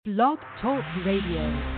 Blog Talk Radio.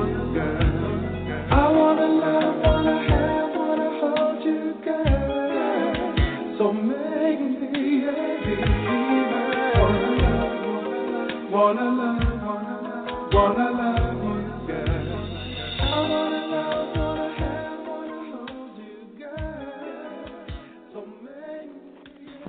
I wanna love, wanna have, wanna hold you, girl. So make me a believer. Wanna love you, girl. I wanna love, wanna have, wanna hold you, girl. So make me a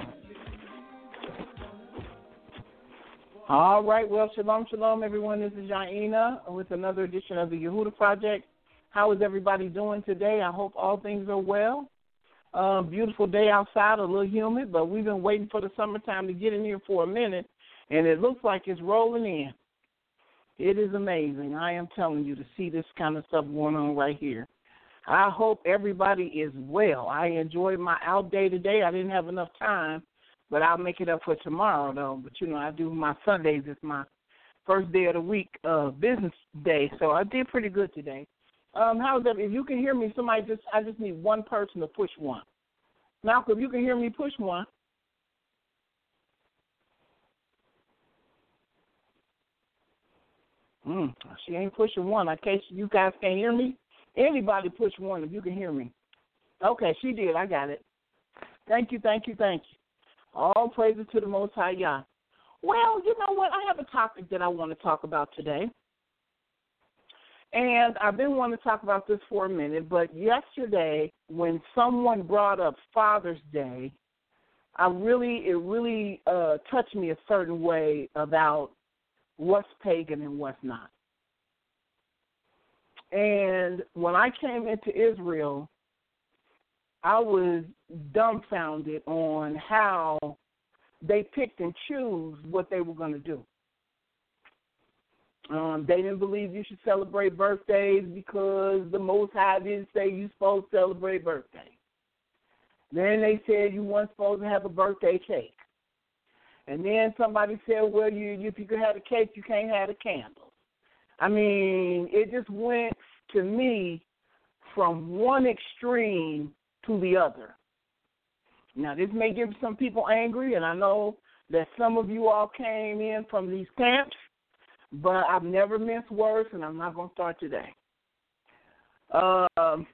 believer. All right, well, shalom, shalom, everyone. This is Yaina with another edition of the Yehuda Project. How is everybody doing today? I hope all things are well. Beautiful day outside, a little humid, but we've been waiting for the summertime to get in here for a minute, and it looks like it's rolling in. It is amazing. I am telling you, to see this kind of stuff going on right here. I hope everybody is well. I enjoyed my out day today. I didn't have enough time, but I'll make it up for tomorrow, though. But, you know, I do my Sundays. It's my first day of the week, business day, so I did pretty good today. How's that? If you can hear me, I just need one person to push one. Malcolm, if you can hear me, push one. She ain't pushing one. In case you guys can't hear me, anybody push one if you can hear me. Okay, she did. I got it. Thank you. All praises to the Most High Yah. Well, you know what? I have a topic that I want to talk about today. And I've been wanting to talk about this for a minute, but yesterday when someone brought up Father's Day, it really touched me a certain way about what's pagan and what's not. And when I came into Israel, I was dumbfounded on how they picked and choose what they were going to do. They didn't believe you should celebrate birthdays because the Most High didn't say you're supposed to celebrate birthdays. Then they said you weren't supposed to have a birthday cake. And then somebody said, well, if you could have a cake, you can't have a candle. I mean, it just went, to me, from one extreme to the other. Now, this may get some people angry, and I know that some of you all came in from these camps, but I've never minced words, and I'm not going to start today. And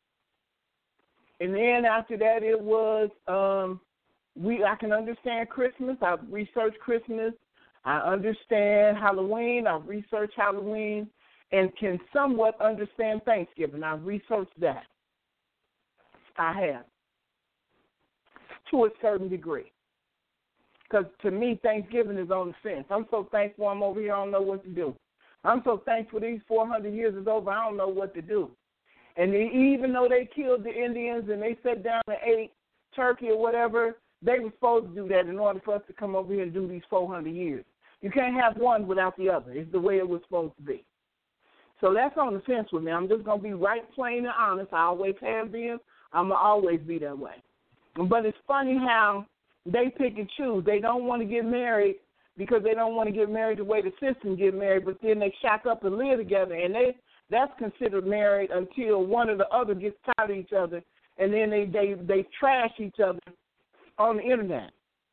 then after that, it was I can understand Christmas. I've researched Christmas. I understand Halloween. I've researched Halloween, and can somewhat understand Thanksgiving. I've researched that. I have, to a certain degree. Because to me, Thanksgiving is on the fence. I'm so thankful I'm over here, I don't know what to do. I'm so thankful these 400 years is over, I don't know what to do. And even though they killed the Indians and they sat down and ate turkey or whatever, they were supposed to do that in order for us to come over here and do these 400 years. You can't have one without the other. It's the way it was supposed to be. So that's on the fence with me. I'm just going to be right, plain, and honest. I always have been. I'm going to always be that way. But it's funny how they pick and choose. They don't want to get married because they don't want to get married the way the system get married, but then they shack up and live together, and that's considered married until one or the other gets tired of each other, and then they trash each other on the internet.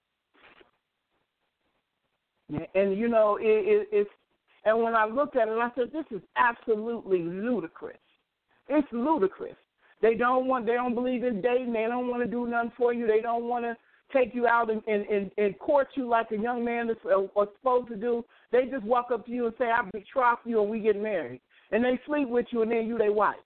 And, you know, it's and when I looked at it, I said, this is absolutely ludicrous. It's ludicrous. They don't believe in dating. They don't want to do nothing for you. They don't want to take you out and court you like a young man is supposed to do. They just walk up to you and say, I betroth you and we get married. And they sleep with you and then you their wife.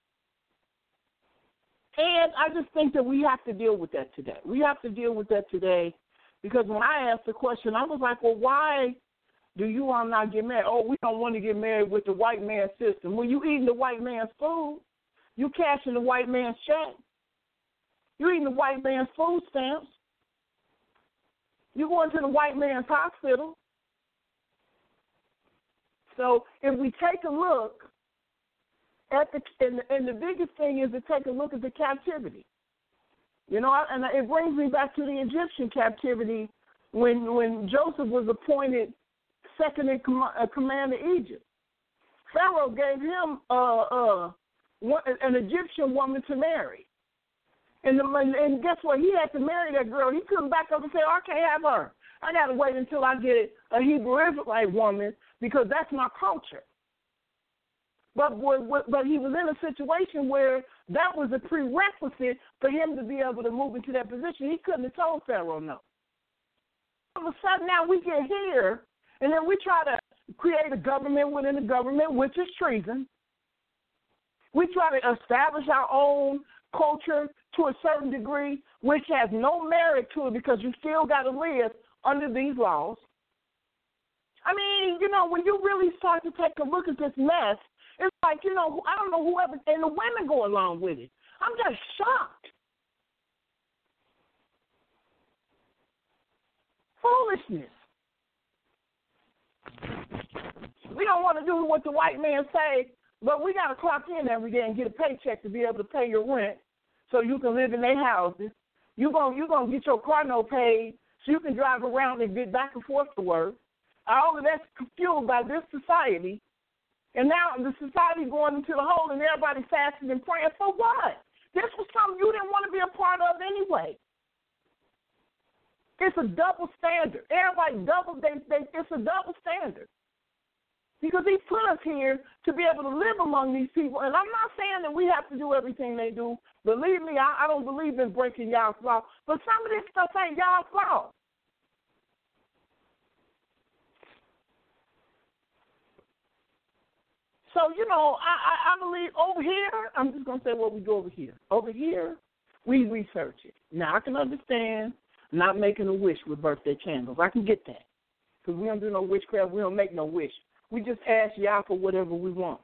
And I just think that we have to deal with that today. We have to deal with that today because when I asked the question, I was like, well, why do you all not get married? Oh, we don't want to get married with the white man's system. Well, you eating the white man's food. You cashing the white man's check. You eating the white man's food stamps. You going to the white man's hospital. So if we take a look at and the biggest thing is to take a look at the captivity. You know, and it brings me back to the Egyptian captivity when Joseph was appointed second in command of Egypt. Pharaoh gave him an Egyptian woman to marry. And guess what? He had to marry that girl. He couldn't back up and say, oh, I can't have her. I got to wait until I get a Hebrew Israelite woman because that's my culture. But he was in a situation where That was a prerequisite for him to be able to move into that position. He couldn't have told Pharaoh no. All of a sudden now we get here, and then we try to create a government within a government, which is treason. We try to establish our own culture to a certain degree, which has no merit to it because you still got to live under these laws. I mean, when you really start to take a look at this mess, it's like, I don't know whoever, and the women go along with it. I'm just shocked. Foolishness. We don't want to do what the white man say, but we got to clock in every day and get a paycheck to be able to pay your rent so you can live in their houses. You're gonna get your car note paid so you can drive around and get back and forth to work. All of that's fueled by this society. And now the society going into the hole and everybody fasting and praying for what? This was something you didn't want to be a part of anyway. It's a double standard. Everybody it's a double standard. Because he put us here to be able to live among these people. And I'm not saying that we have to do everything they do. Believe me, I don't believe in breaking y'all's law. But some of this stuff ain't y'all's law. So, I believe over here, I'm just going to say what we do over here. Over here, we research it. Now, I can understand not making a wish with birthday candles. I can get that. Because we don't do no witchcraft. We don't make no wish. We just ask y'all for whatever we want.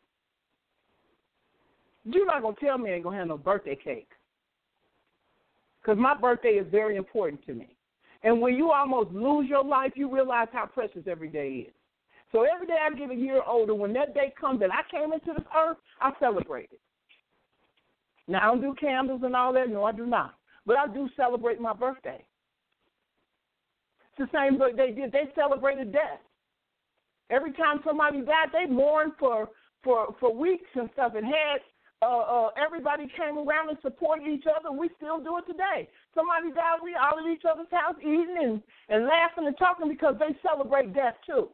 You're not going to tell me I ain't going to have no birthday cake. Because my birthday is very important to me. And when you almost lose your life, you realize how precious every day is. So every day I get a year older. When that day comes that I came into this earth, I celebrate it. Now, I don't do candles and all that. No, I do not. But I do celebrate my birthday. It's the same way they did. They celebrated death. Every time somebody died, they mourned for weeks and stuff and had everybody came around and supported each other. We still do it today. Somebody died, we all at each other's house eating and laughing and talking because they celebrate death too.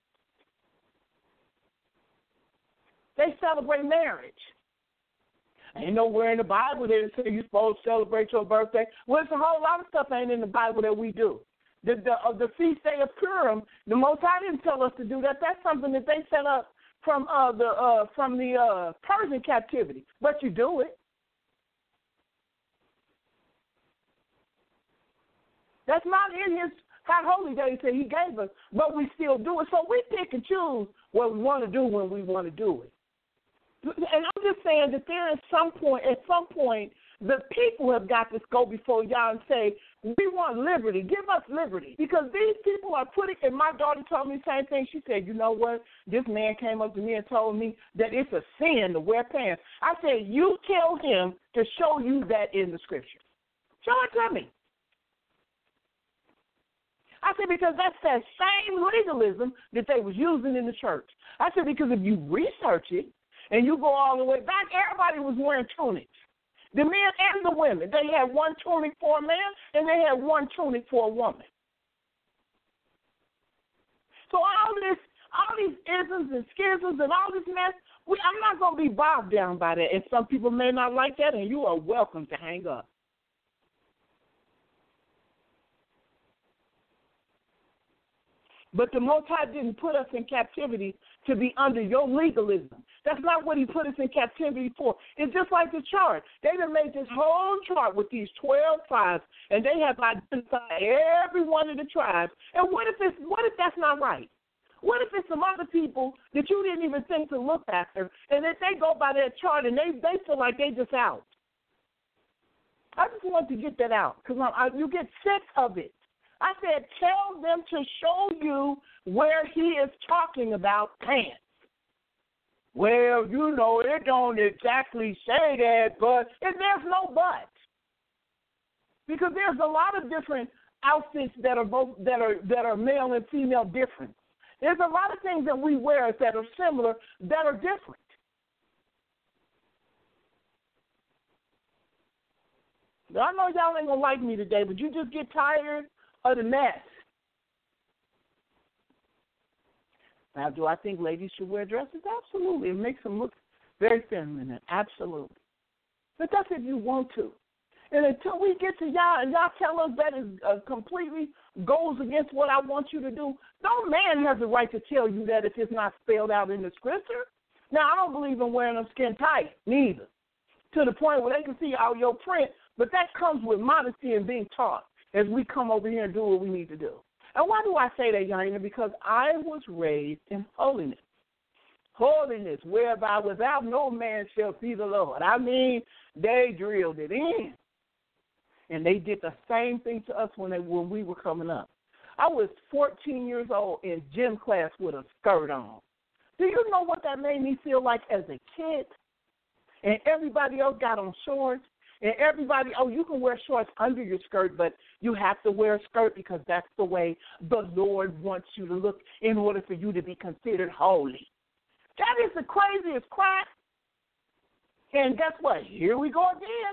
They celebrate marriage. Ain't nowhere in the Bible that it says you're supposed to celebrate your birthday. Well, it's a whole lot of stuff ain't in the Bible that we do. The feast day of Purim, the Most High didn't tell us to do that. That's something that they set up from the Persian captivity. But you do it. That's not in his high holy days that he gave us, but we still do it. So we pick and choose what we want to do when we want to do it. And I'm just saying that at some point, the people have got to go before y'all and say, we want liberty. Give us liberty. Because these people are putting, and my daughter told me the same thing. She said, you know what? This man came up to me and told me that it's a sin to wear pants. I said, you tell him to show you that in the scripture. Show it to me. I said, because that's that same legalism that they was using in the church. I said, because if you research it and you go all the way back, everybody was wearing tunics. The men and the women. They had one tunic for a man and they had one tunic for a woman. So all these isms and schisms and all this mess, I'm not going to be bogged down by that. And some people may not like that, and you are welcome to hang up. But the Most High didn't put us in captivity to be under your legalism. That's not what he put us in captivity for. It's just like the chart. They done made this whole chart with these 12 tribes, and they have identified every one of the tribes. And what if that's not right? What if it's some other people that you didn't even think to look after, and if they go by that chart and they feel like they just out? I just want to get that out because you get sick of it. I said, tell them to show you where he is talking about pants. Well, it don't exactly say that, but there's no but. Because there's a lot of different outfits that are male and female different. There's a lot of things that we wear that are similar that are different. Now, I know y'all ain't gonna like me today, but you just get tired of the mess. Now, do I think ladies should wear dresses? Absolutely. It makes them look very feminine. Absolutely. But that's if you want to. And until we get to y'all and y'all tell us that is completely goes against what I want you to do, no man has the right to tell you that if it's not spelled out in the scripture. Now, I don't believe in wearing them skin tight, neither, to the point where they can see all your print, but that comes with modesty and being taught as we come over here and do what we need to do. And why do I say that, Yana? Because I was raised in holiness. Holiness, whereby without no man shall see the Lord. I mean, they drilled it in. And they did the same thing to us when we were coming up. I was 14 years old in gym class with a skirt on. Do you know what that made me feel like as a kid? And everybody else got on shorts. And everybody, you can wear shorts under your skirt, but you have to wear a skirt because that's the way the Lord wants you to look in order for you to be considered holy. That is the craziest crap. And guess what? Here we go again.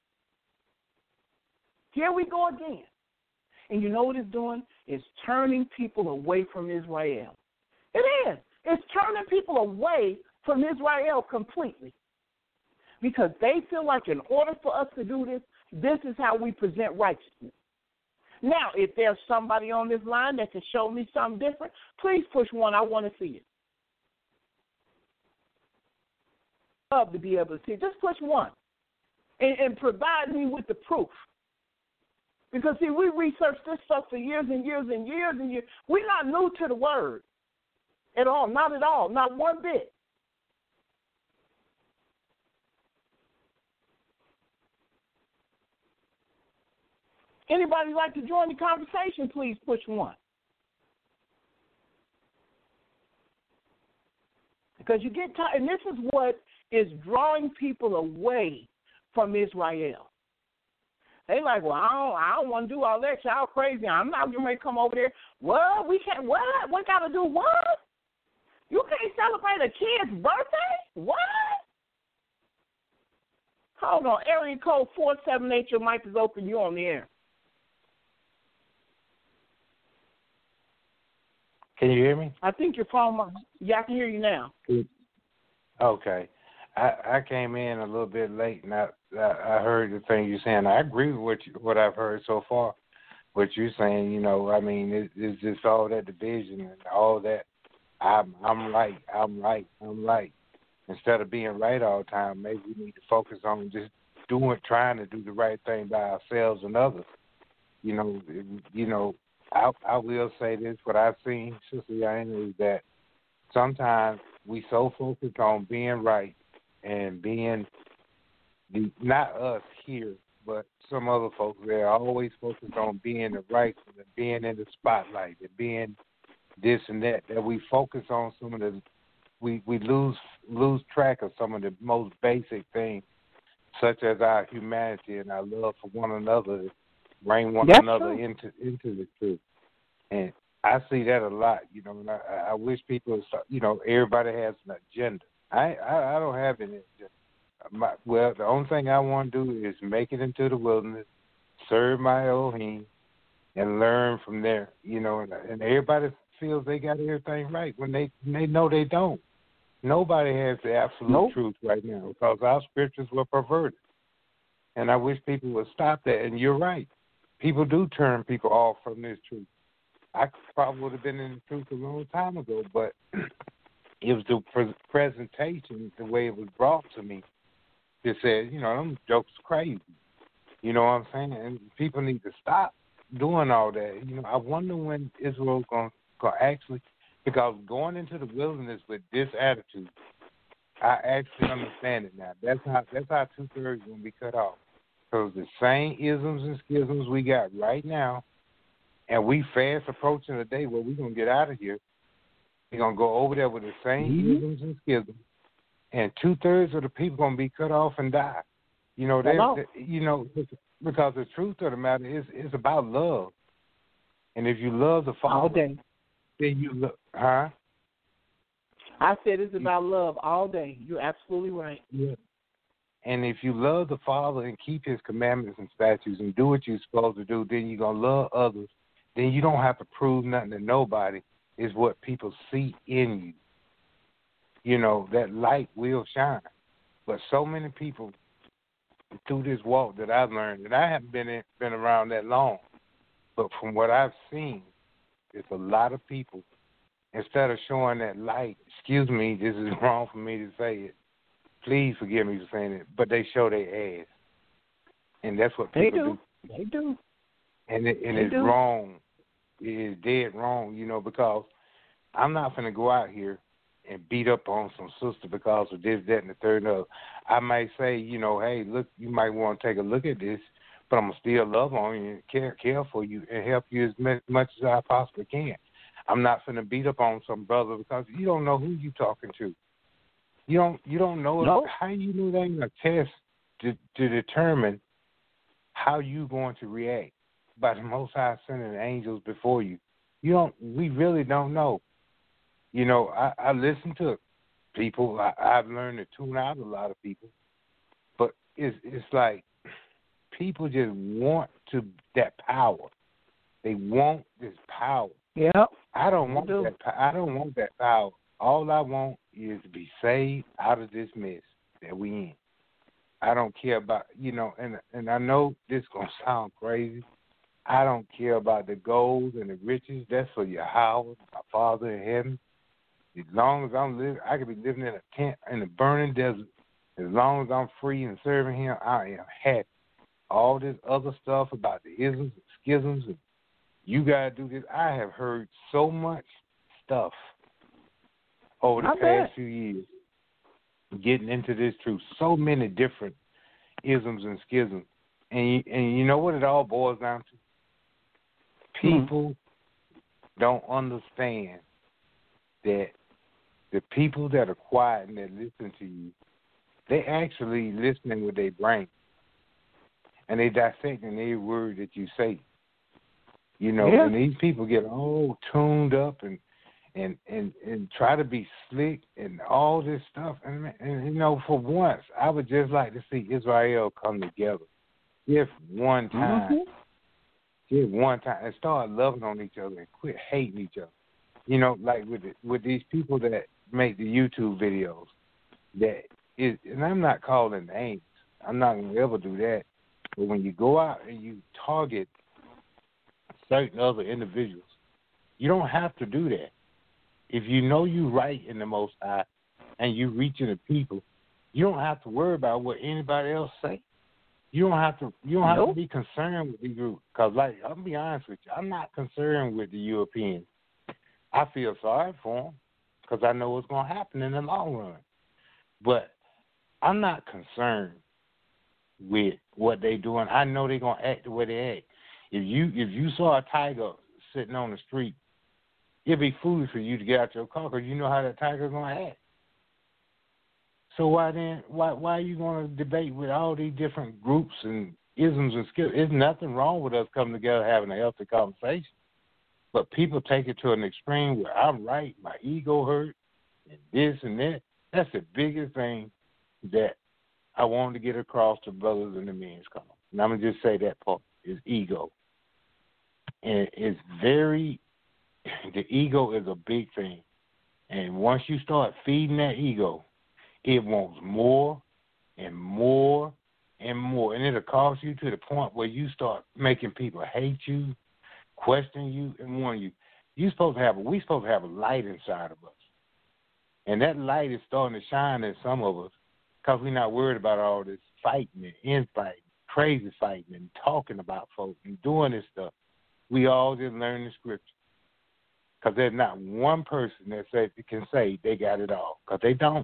Here we go again. And you know what it's doing? It's turning people away from Israel. It is. It's turning people away from Israel completely. Because they feel like in order for us to do this, this is how we present righteousness. Now, if there's somebody on this line that can show me something different, please push one. I want to see it. Love to be able to see it. Just push one and provide me with the proof. Because, see, we researched this stuff for years and years and years and years. We're not new to the word at all, not at all, not one bit. Anybody like to join the conversation, please push one. Because you get tired, and this is what is drawing people away from Israel. They like, well, I don't want to do all that. Y'all crazy. I'm not going to come over there. Well, we can't. What? We got to do what? You can't celebrate a kid's birthday? What? Hold on. Area code 478. Your mic is open. You're on the air. Can you hear me? I think your phone. Yeah, I can hear you now. Okay. I came in a little bit late, and I heard the thing you're saying. I agree with what I've heard so far. What you're saying, you know, I mean, it's just all that division and all that. I'm right. Instead of being right all the time, maybe we need to focus on just trying to do the right thing by ourselves and others. You know. I will say this: what I've seen, Sister Yana, is that sometimes we so focused on being right and being not us here, but some other folks. They're always focused on being the right and being in the spotlight and being this and that. That we focus on some of the we lose track of some of the most basic things, such as our humanity and our love for one another. Bring one another into the truth. And I see that a lot, you know, and I wish people, you know, everybody has an agenda. I don't have any agenda. The only thing I want to do is make it into the wilderness, serve my Elohim, and learn from there, you know, and everybody feels they got everything right when they know they don't. Nobody has the absolute truth right now because our scriptures were perverted. And I wish people would stop that. And you're right. People do turn people off from this truth. I probably would have been in the truth a long time ago, but it was the presentation, the way it was brought to me, that said, you know, them jokes crazy. You know what I'm saying? And people need to stop doing all that. You know, I wonder when Israel's going to actually, because going into the wilderness with this attitude, I actually understand it now. That's how 2/3 going to be cut off. Because the same isms and schisms we got right now, and we fast approaching the day where we're going to get out of here, we're going to go over there with the same isms and schisms, and 2/3 of the people going to be cut off and die. You know, because the truth of the matter is it's about love. And if you love the Father, then you love, huh? I said it's about love all day. You're absolutely right. Yeah. And if you love the Father and keep His commandments and statutes and do what you're supposed to do, then you're going to love others. Then you don't have to prove nothing to nobody. Is what people see in you. You know, that light will shine. But so many people through this walk that I've learned, and I haven't been around that long, but from what I've seen, it's a lot of people, instead of showing that light, excuse me, this is wrong for me to say it, please forgive me for saying it, but they show their ass. And that's what people do. They do. And it's wrong. It is dead wrong, because I'm not going to go out here and beat up on some sister because of this, that, and the third and other. I might say, hey, look, you might want to take a look at this, but I'm going to still love on you and care for you and help you as much as I possibly can. I'm not going to beat up on some brother because you don't know who you're talking to. You don't know no. How you know they're going to test to determine how you going to react by the Most High sending angels before you. We really don't know. I listen to people. I've learned to tune out a lot of people, but it's like people just want that power. They want this power. Yeah. I don't want that. I don't want that power. All I want is to be saved out of this mess that we in. I don't care about, and I know this going to sound crazy. I don't care about the gold and the riches. That's for Yahweh, my Father in heaven. As long as I'm living, I could be living in a tent in a burning desert. As long as I'm free and serving Him, I am happy. All this other stuff about the isms and schisms and you got to do this. I have heard so much stuff over the past few years getting into this truth. So many different isms and schisms. And you know what it all boils down to? People don't understand that the people that are quiet and that listen to you, they actually listening with their brain. And they dissecting every word that you say. And these people get all tuned up and try to be slick and all this stuff. And for once, I would just like to see Israel come together. Just one time. Just one time. And start loving on each other and quit hating each other. Like with these people that make the YouTube videos. And I'm not calling names. I'm not going to ever do that. But when you go out and you target certain other individuals, you don't have to do that. If you know you're right in the Most High and you reaching the people, you don't have to worry about what anybody else say. You don't have to be concerned with the group. Because, I'll be honest with you, I'm not concerned with the Europeans. I feel sorry for them because I know what's going to happen in the long run. But I'm not concerned with what they're doing. I know they're going to act the way they act. If you saw a tiger sitting on the street, it'd be foolish for you to get out your car because you know how that tiger's going to act. So why are you going to debate with all these different groups and isms and skills? There's nothing wrong with us coming together having a healthy conversation. But people take it to an extreme where I'm right, my ego hurt, and this and that. That's the biggest thing that I wanted to get across to brothers in the men's call. And I'm going to just say that part is ego. And it's the ego is a big thing. And once you start feeding that ego, it wants more and more and more. And it'll cause you to the point where you start making people hate you, question you, and warn you. We're supposed to have a light inside of us. And that light is starting to shine in some of us because we're not worried about all this fighting and infighting, crazy fighting and talking about folks and doing this stuff. We all just learn the scripture. Because there's not one person that can say they got it all. Because they don't.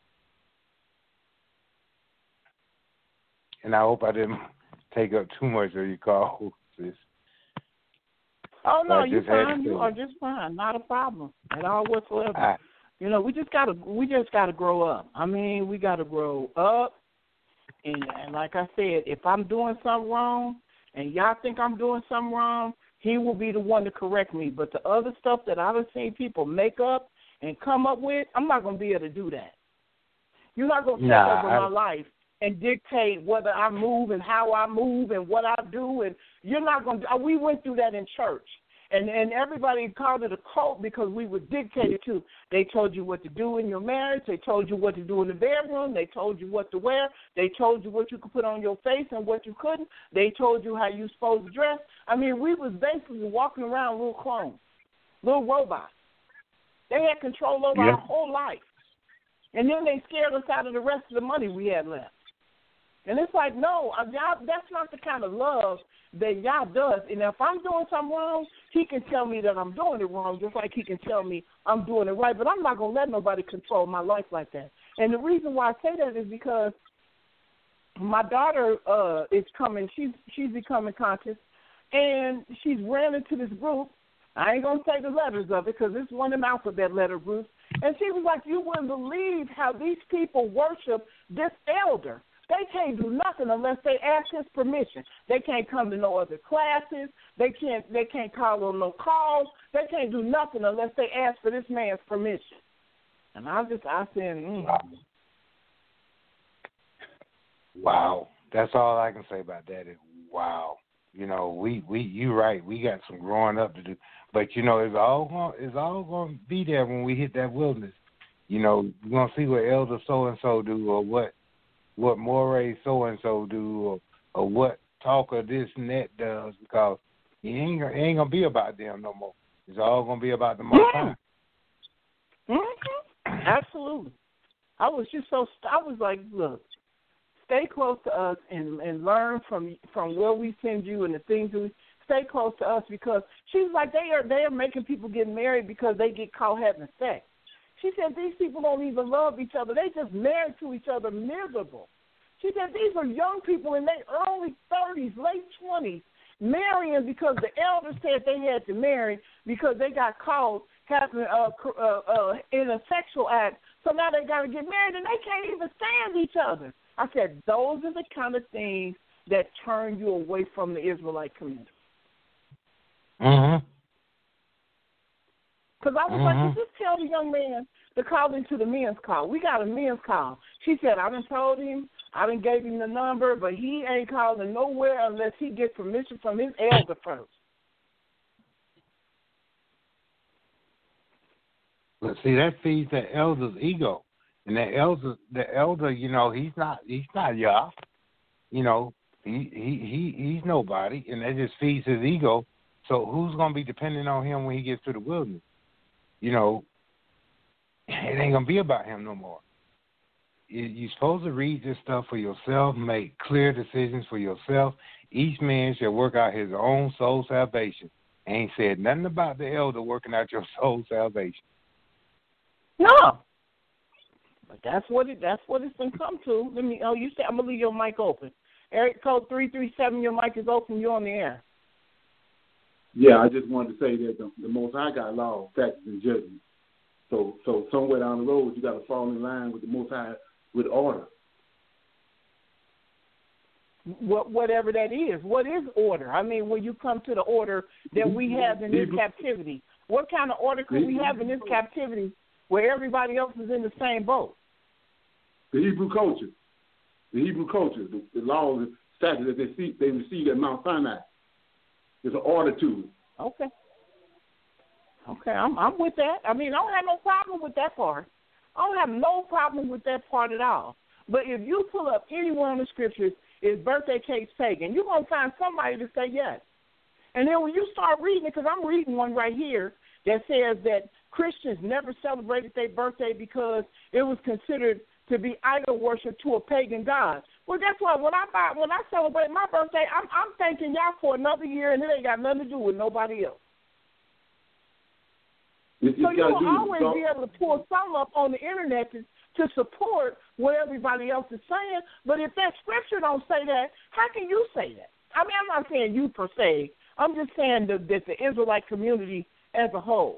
And I hope I didn't take up too much of your call, sis. Oh, no, you're fine. You are just fine. Not a problem at all whatsoever. We just gotta grow up. I mean, we gotta grow up. And like I said, if I'm doing something wrong and y'all think I'm doing something wrong, he will be the one to correct me. But the other stuff that I've seen people make up and come up with, I'm not going to be able to do that. You're not going to take over my life and dictate whether I move and how I move and what I do. And you're not going to. We went through that in church. And everybody called it a cult because we were dictated to. They told you what to do in your marriage. They told you what to do in the bedroom. They told you what to wear. They told you what you could put on your face and what you couldn't. They told you how you supposed to dress. I mean, we was basically walking around little clones, little robots. They had control over our whole life. And then they scared us out of the rest of the money we had left. And it's like, no, y'all, that's not the kind of love that Yah does. And if I'm doing something wrong, he can tell me that I'm doing it wrong, just like he can tell me I'm doing it right. But I'm not going to let nobody control my life like that. And the reason why I say that is because my daughter is coming. She's becoming conscious, and she's ran into this group. I ain't going to say the letters of it because it's one of them alphabet letter groups. And she was like, you wouldn't believe how these people worship this elder. They can't do nothing unless they ask his permission. They can't come to no other classes. They can't call on no calls. They can't do nothing unless they ask for this man's permission. And I said, Wow. That's all I can say about that is wow. You know, you're right. We got some growing up to do. But, you know, it's all going to be there when we hit that wilderness. You know, we're going to see what elder so-and-so do or what Moray so-and-so do or what talker this and that does because it ain't going to be about them no more. It's all going to be about the Most High. Absolutely. I was like, look, stay close to us and learn from where we send you and the things that we stay close to us because she was like, they are making people get married because they get caught having sex. She said, these people don't even love each other. They just married to each other miserable. She said, these are young people in their early 30s, late 20s, marrying because the elders said they had to marry because they got caught having in a sexual act. So now they got to get married, and they can't even stand each other. I said, those are the kind of things that turn you away from the Israelite community. Mm-hmm. Because I was like, you just tell the young man to call into the men's call. We got a men's call. She said, I done told him, I done gave him the number, but he ain't calling nowhere unless he gets permission from his elder first. But see, that feeds the elder's ego. And the elder, you know, he's not Yah. You know, he's nobody, and that just feeds his ego. So who's going to be dependent on him when he gets to the wilderness? You know, it ain't going to be about him no more. You're supposed to read this stuff for yourself, make clear decisions for yourself. Each man shall work out his own soul salvation. Ain't said nothing about the elder working out your soul salvation. No. But that's what it's been come to. You said I'm gonna leave your mic open. Eric code 337, your mic is open, you're on the air. Yeah, I just wanted to say that the Most High got law, statutes, and judgment. So somewhere down the road, you got to fall in line with the Most High with order. Whatever that is. What is order? I mean, when you come to the order that we have in this captivity, what kind of order could we have in this captivity where everybody else is in the same boat? The Hebrew culture, the laws and statutes that they received at Mount Sinai. There's an order to it. Okay, I'm with that. I mean, I don't have no problem with that part. I don't have no problem with that part at all. But if you pull up any one of the scriptures, is birthday cakes pagan, you're going to find somebody to say yes. And then when you start reading it, because I'm reading one right here that says that Christians never celebrated their birthday because it was considered to be idol worship to a pagan god. Well, that's why when I celebrate my birthday, I'm thanking y'all for another year, and it ain't got nothing to do with nobody else. So you will always be able to pull something up on the internet to support what everybody else is saying. But if that scripture don't say that, how can you say that? I mean, I'm not saying you per se. I'm just saying that the Israelite community as a whole.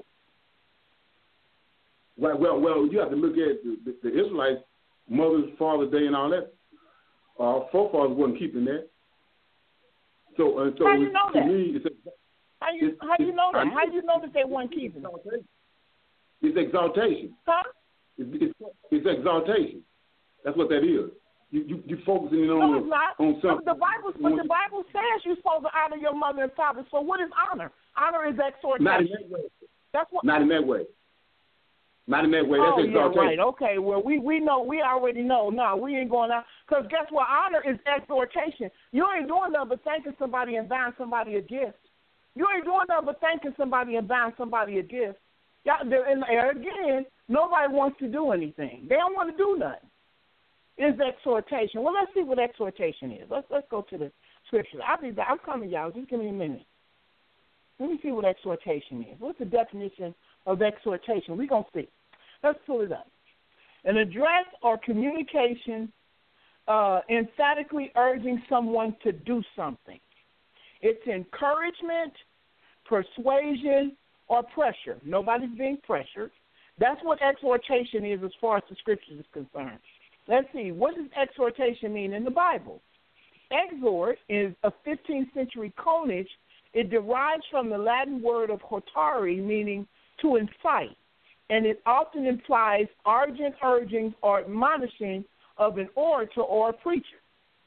Well, you have to look at the Israelites, Mother's Father's Day and all that. Our forefathers wasn't keeping that. So how do you know that? Me, how do you know that? How do you know that they weren't keeping it? It's exaltation. Huh? It's exaltation. That's what that is. You focusing No, on it's not. on something. The Bible says you're supposed to honor your mother and father. So what is honor? Honor is exhortation. Not in that way. That's what. Not in that way. Not in that way. Oh, That's yeah, exaltation. right. Okay. Well, we know. We already know. No, we ain't going out. Because guess what? Honor is exhortation. You ain't doing nothing but thanking somebody and buying somebody a gift. You ain't doing nothing but thanking somebody and buying somebody a gift. And again, nobody wants to do anything. They don't want to do nothing. It's exhortation. Well, let's see what exhortation is. Let's go to the scripture. I'm coming, y'all. Just give me a minute. Let me see what exhortation is. What's the definition of exhortation? We're going to see. Let's pull it up. An address or communication emphatically urging someone to do something. It's encouragement, persuasion, or pressure. Nobody's being pressured. That's what exhortation is as far as the scriptures is concerned. Let's see. What does exhortation mean in the Bible? Exhort is a 15th century coinage. It derives from the Latin word of hortare, meaning to incite, and it often implies urgent urging or admonishing of an orator or a preacher.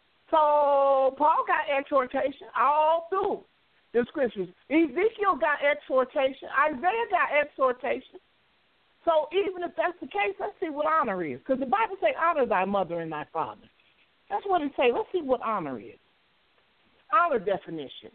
So Paul got exhortation all through the scriptures. Ezekiel got exhortation. Isaiah got exhortation. So even if that's the case, let's see what honor is. Because the Bible says, honor thy mother and thy father. That's what it says. Let's see what honor is. Honor definition.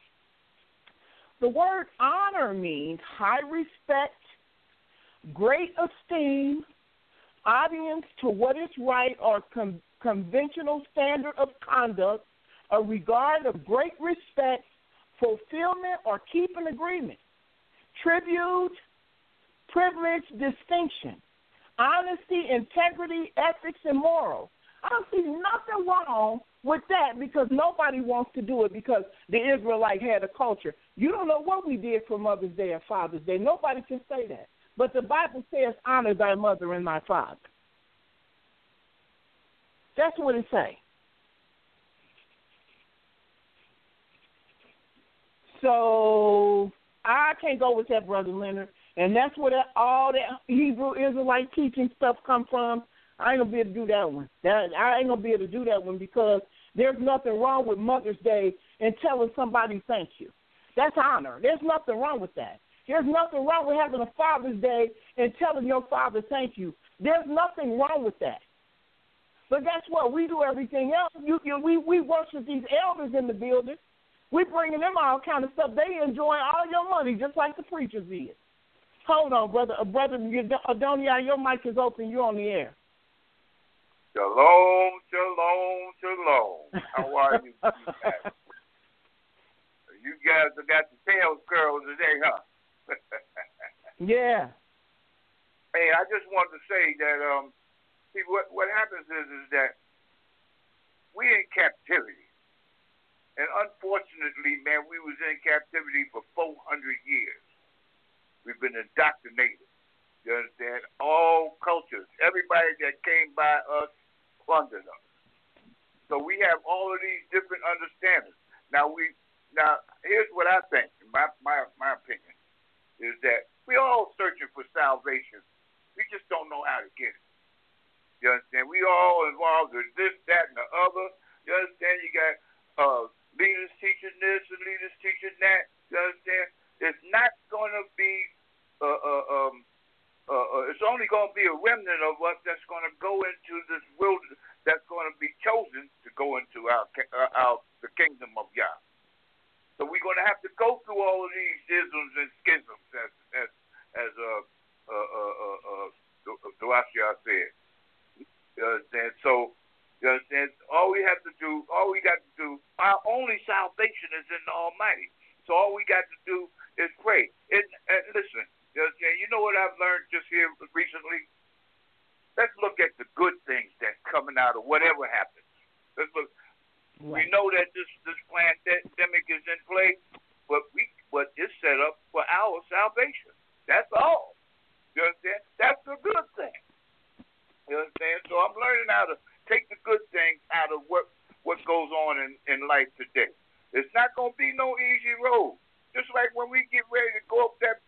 The word honor means high respect, great esteem, audience to what is right or conventional standard of conduct, a regard of great respect, fulfillment or keep an agreement, tribute, privilege, distinction, honesty, integrity, ethics, and morals. I don't see nothing wrong with that because nobody wants to do it because the Israelite had a culture. You don't know what we did for Mother's Day and Father's Day. Nobody can say that. But the Bible says, honor thy mother and thy father. That's what it says. So I can't go with that, Brother Leonard. And that's where all that Hebrew Israelite teaching stuff come from. I ain't going to be able to do that one. I ain't going to be able to do that one because there's nothing wrong with Mother's Day and telling somebody thank you. That's honor. There's nothing wrong with that. There's nothing wrong with having a Father's Day and telling your father thank you. There's nothing wrong with that. But guess what? We do everything else. We worship these elders in the building. We bringing them all kind of stuff. They enjoying all your money just like the preachers is. Hold on, brother. Adonia, your mic is open. You're on the air. Shalom, shalom, shalom. How are you? You guys have got the tails curled today, huh? Yeah. Hey, I just wanted to say that, see, what happens is that we in captivity. And unfortunately, man, we was in captivity for 400 years. We've been indoctrinated. You understand? All cultures, everybody that came by us plundered us. So we have all of these different understandings. Now here's what I think, my opinion, is that we all searching for salvation. We just don't know how to get it. You understand? We all involved with this, that, and the other. You understand? You got leaders teaching this and leaders teaching that. You understand? It's not going to be it's only going to be a remnant of us that's going to go into this wilderness, that's going to be chosen to go into the kingdom of Yah. So we're going to have to go through all of these isms and schisms, as Dawashia said. You understand? So, you understand? All we got to do, our only salvation is in the Almighty. So all we got to do is pray. And listen, you know what I've learned just here recently? Let's look at the good things that's coming out of whatever happens. Let's look. Right. We know that this pandemic is in play, but it's set up for our salvation. That's all. You understand? That's the good thing. You understand? So I'm learning how to take the good things out of what goes on in life today. It's not going to be no easy road. Just like when we get ready to go up that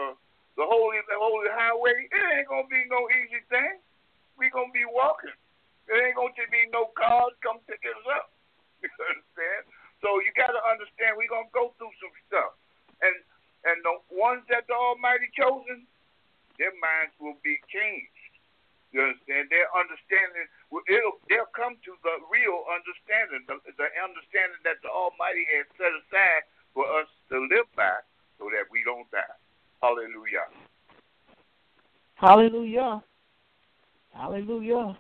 the holy highway, it ain't gonna be no easy thing. We gonna be walking. There ain't going to be no cars. Come pick us up. You understand? So you got to understand we're going to go through some stuff. And the ones that the Almighty chosen, their minds will be changed. You understand? Their understanding, they'll come to the real understanding, the understanding that the Almighty has set aside for us to live by so that we don't die. Hallelujah. Hallelujah. Hallelujah.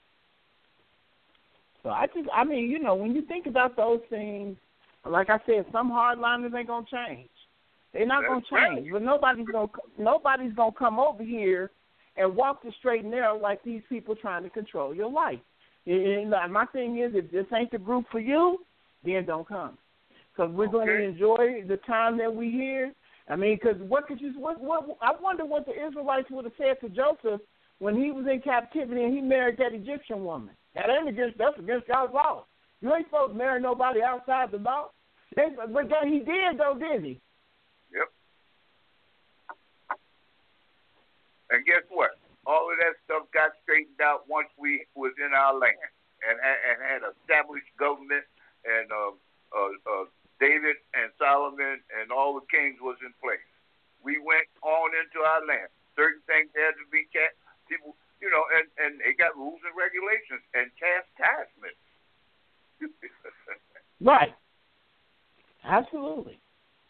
So I mean, you know, when you think about those things, like I said, some hardliners ain't going to change. They're not going to change. But nobody's going to come over here and walk the straight and narrow like these people trying to control your life. And my thing is, if this ain't the group for you, then don't come. Because we're going to enjoy the time that we here. I mean, because I wonder what the Israelites would have said to Joseph when he was in captivity and he married that Egyptian woman. That's against God's law. You ain't supposed to marry nobody outside the law. But he did, though, didn't he? Yep. And guess what? All of that stuff got straightened out once we was in our land and had established government, and David and Solomon and all the kings was in place. We went on into our land. Certain things had to be people, you know, and they got rules and regulations and chastisements. Right. Absolutely.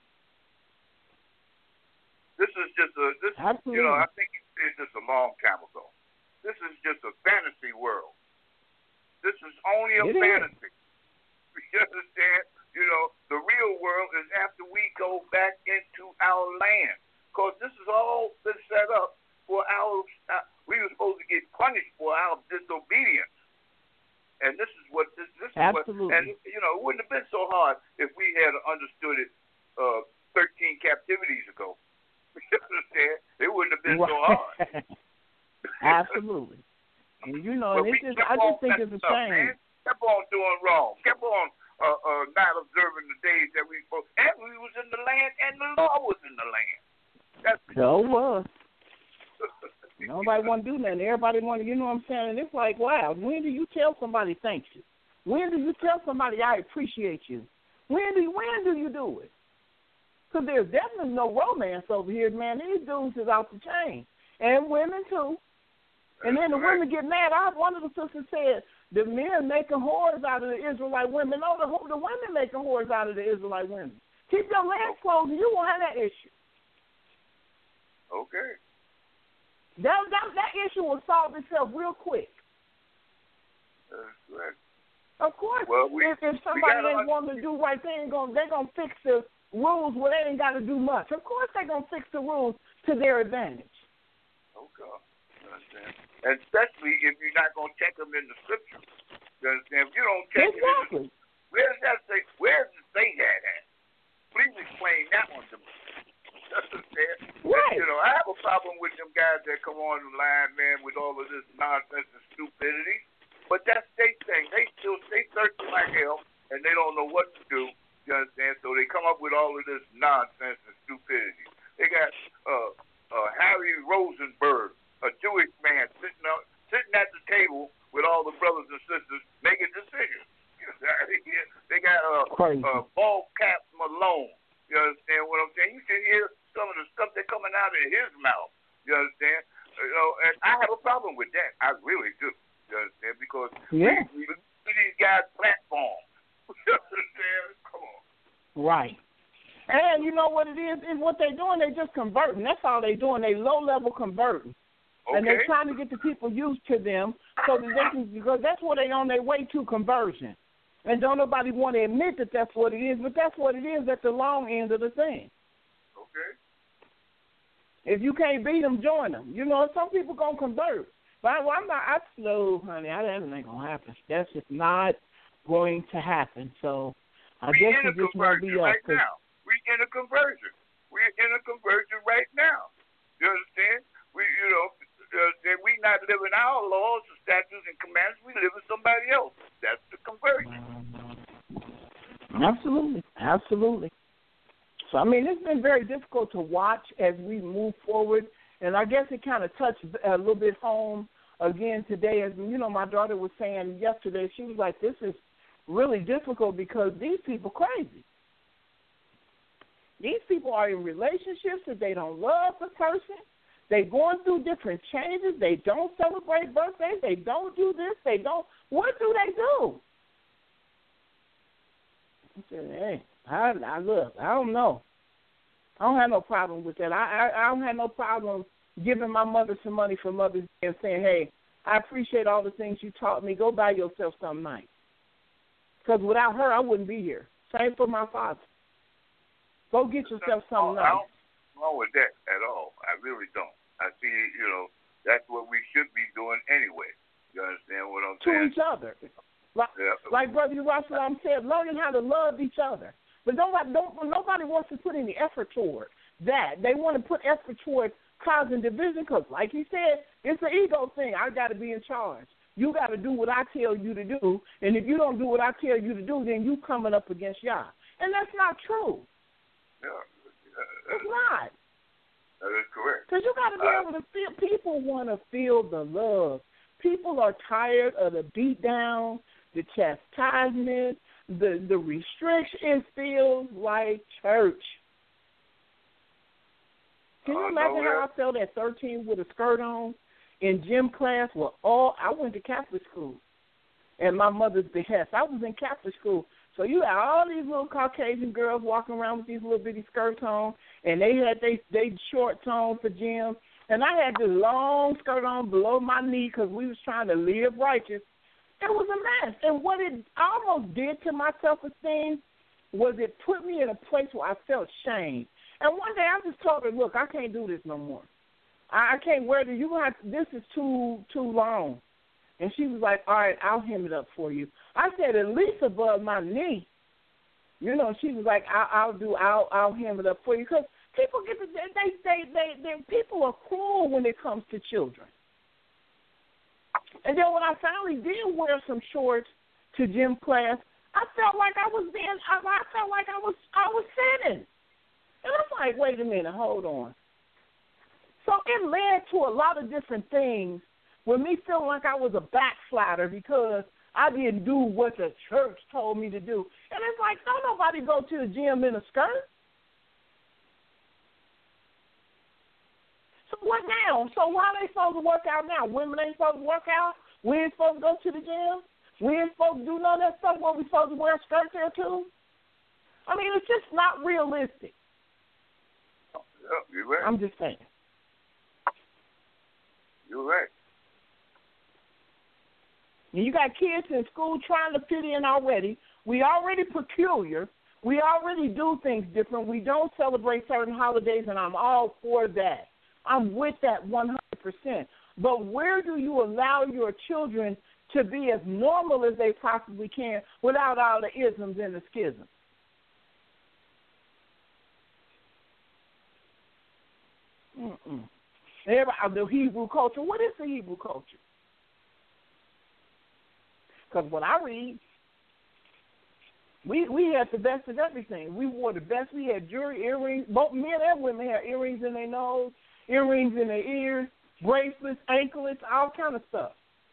This is just Absolutely. you know, I think it's just a long time ago. This is just a fantasy world. This is only a fantasy. You understand? You know, the real world is after we go back into our land. Because this is all been set up for we were supposed to get punished for our disobedience. And this is what this is. Absolutely. And, you know, it wouldn't have been so hard if we had understood it 13 captivities ago. You understand? It wouldn't have been so hard. Absolutely. And, you know, and I just think it's a shame. Kept on doing wrong. Kept on not observing the days that we supposed. And we was in the land, and the law was in the land. So was. Nobody want to do nothing. Everybody want to, you know what I'm saying? And it's like, wow, when do you tell somebody thank you? When do you tell somebody I appreciate you? When do you do it? Because there's definitely no romance over here, man. These dudes is out the chain. And women, too. And then the women get mad. One of the sisters said, the men making whores out of the Israelite women. No, the women making whores out of the Israelite women. Keep your legs closed and you won't have that issue. Okay. That issue will solve itself real quick. That's right. Of course. Well, if somebody ain't want to do right, they're going to fix the rules where they ain't got to do much. Of course they're going to fix the rules to their advantage. Okay. You understand? And especially if you're not going to check them in the scripture. You understand? If you don't check them, where does that say? Where does it say that at? Please explain that one to me. Right. You know, I have a problem with them guys that come on the line, man, with all of this nonsense and stupidity. But that's their thing. They thirsty like hell, and they don't know what to do. You understand? So they come up with all of this nonsense and stupidity. They got Harry Rosenberg, a Jewish man, sitting at the table with all the brothers and sisters making decisions. They got Ball Cap Malone. You understand what I'm saying? You should hear some of the stuff that's coming out of his mouth. You understand? You know, and I have a problem with that. I really do. You understand? Because we these guys platform. You understand? Come on. Right. And you know what it is what they're doing, they're just converting. That's all they're doing. They low-level converting. Okay. And they're trying to get the people used to them so that they can, because that's where they're on their way to conversion. And don't nobody want to admit that that's what it is, but that's what it is at the long end of the thing. Okay. If you can't beat them, join them. You know, some people going to convert. But I'm not, honey, that ain't going to happen. That's just not going to happen. So I guess it's just going to be right now. We're in a conversion. We're in a conversion right now. You understand? We're not living our laws, statutes, and commandments. We live with somebody else. That's the conversion. Absolutely. Absolutely. So, I mean, it's been very difficult to watch as we move forward. And I guess it kind of touched a little bit home again today. As you know, my daughter was saying yesterday, she was like, this is really difficult because these people crazy. These people are in relationships that they don't love the person. They're going through different changes. They don't celebrate birthdays. They don't do this. They don't. What do they do? I said, hey, I look, I don't know. I don't have no problem with that. I don't have no problem giving my mother some money for Mother's Day and saying, hey, I appreciate all the things you taught me. Go buy yourself something nice. Because without her, I wouldn't be here. Same for my father. Go get yourself something nice. I don't wrong with that at all. I really don't. I see, that's what we should be doing anyway. You understand what I'm saying? To each other. Like Brother Russell said, learning how to love each other. But nobody wants to put any effort toward that. They want to put effort toward causing division because, like he said, it's an ego thing. I got to be in charge. You got to do what I tell you to do, and if you don't do what I tell you to do, then you coming up against y'all. And that's not true. It's not. That is correct. Because you got to be able to feel. People want to feel the love. People are tired of the beat down, the chastisement, the restriction. It feels like church. Can you imagine how I felt at 13 with a skirt on in gym class? I went to Catholic school at my mother's behest. I was in Catholic school. So you had all these little Caucasian girls walking around with these little bitty skirts on, and they had they shorts on for gym. And I had this long skirt on below my knee because we was trying to live righteous. It was a mess. And what it almost did to my self-esteem was it put me in a place where I felt shame. And one day I just told her, look, I can't do this no more. I can't wear this. This is too long. And she was like, all right, I'll hem it up for you. I said, at least above my knee. She was like, I'll hem it up for you. Because people people are cruel when it comes to children. And then when I finally did wear some shorts to gym class, I felt like I was sinning. And I'm like, wait a minute, hold on. So it led to a lot of different things with me feeling like I was a backslider because I didn't do what the church told me to do. And it's like, don't nobody go to the gym in a skirt. So what now? So why are they supposed to work out now? Women ain't supposed to work out? We ain't supposed to go to the gym? We ain't supposed to do none of that stuff? What, we supposed to wear skirts there too? I mean, it's just not realistic. Yeah, you're right. I'm just saying. You're right. And you got kids in school trying to fit in already. We already peculiar. We already do things different. We don't celebrate certain holidays, and I'm all for that. I'm with that 100%. But where do you allow your children to be as normal as they possibly can without all the isms and the schisms? Everybody, the Hebrew culture. What is the Hebrew culture? Because when I read, we had the best of everything. We wore the best. We had jewelry, earrings. Both men and women had earrings in their nose, earrings in their ears, bracelets, anklets, all kind of stuff.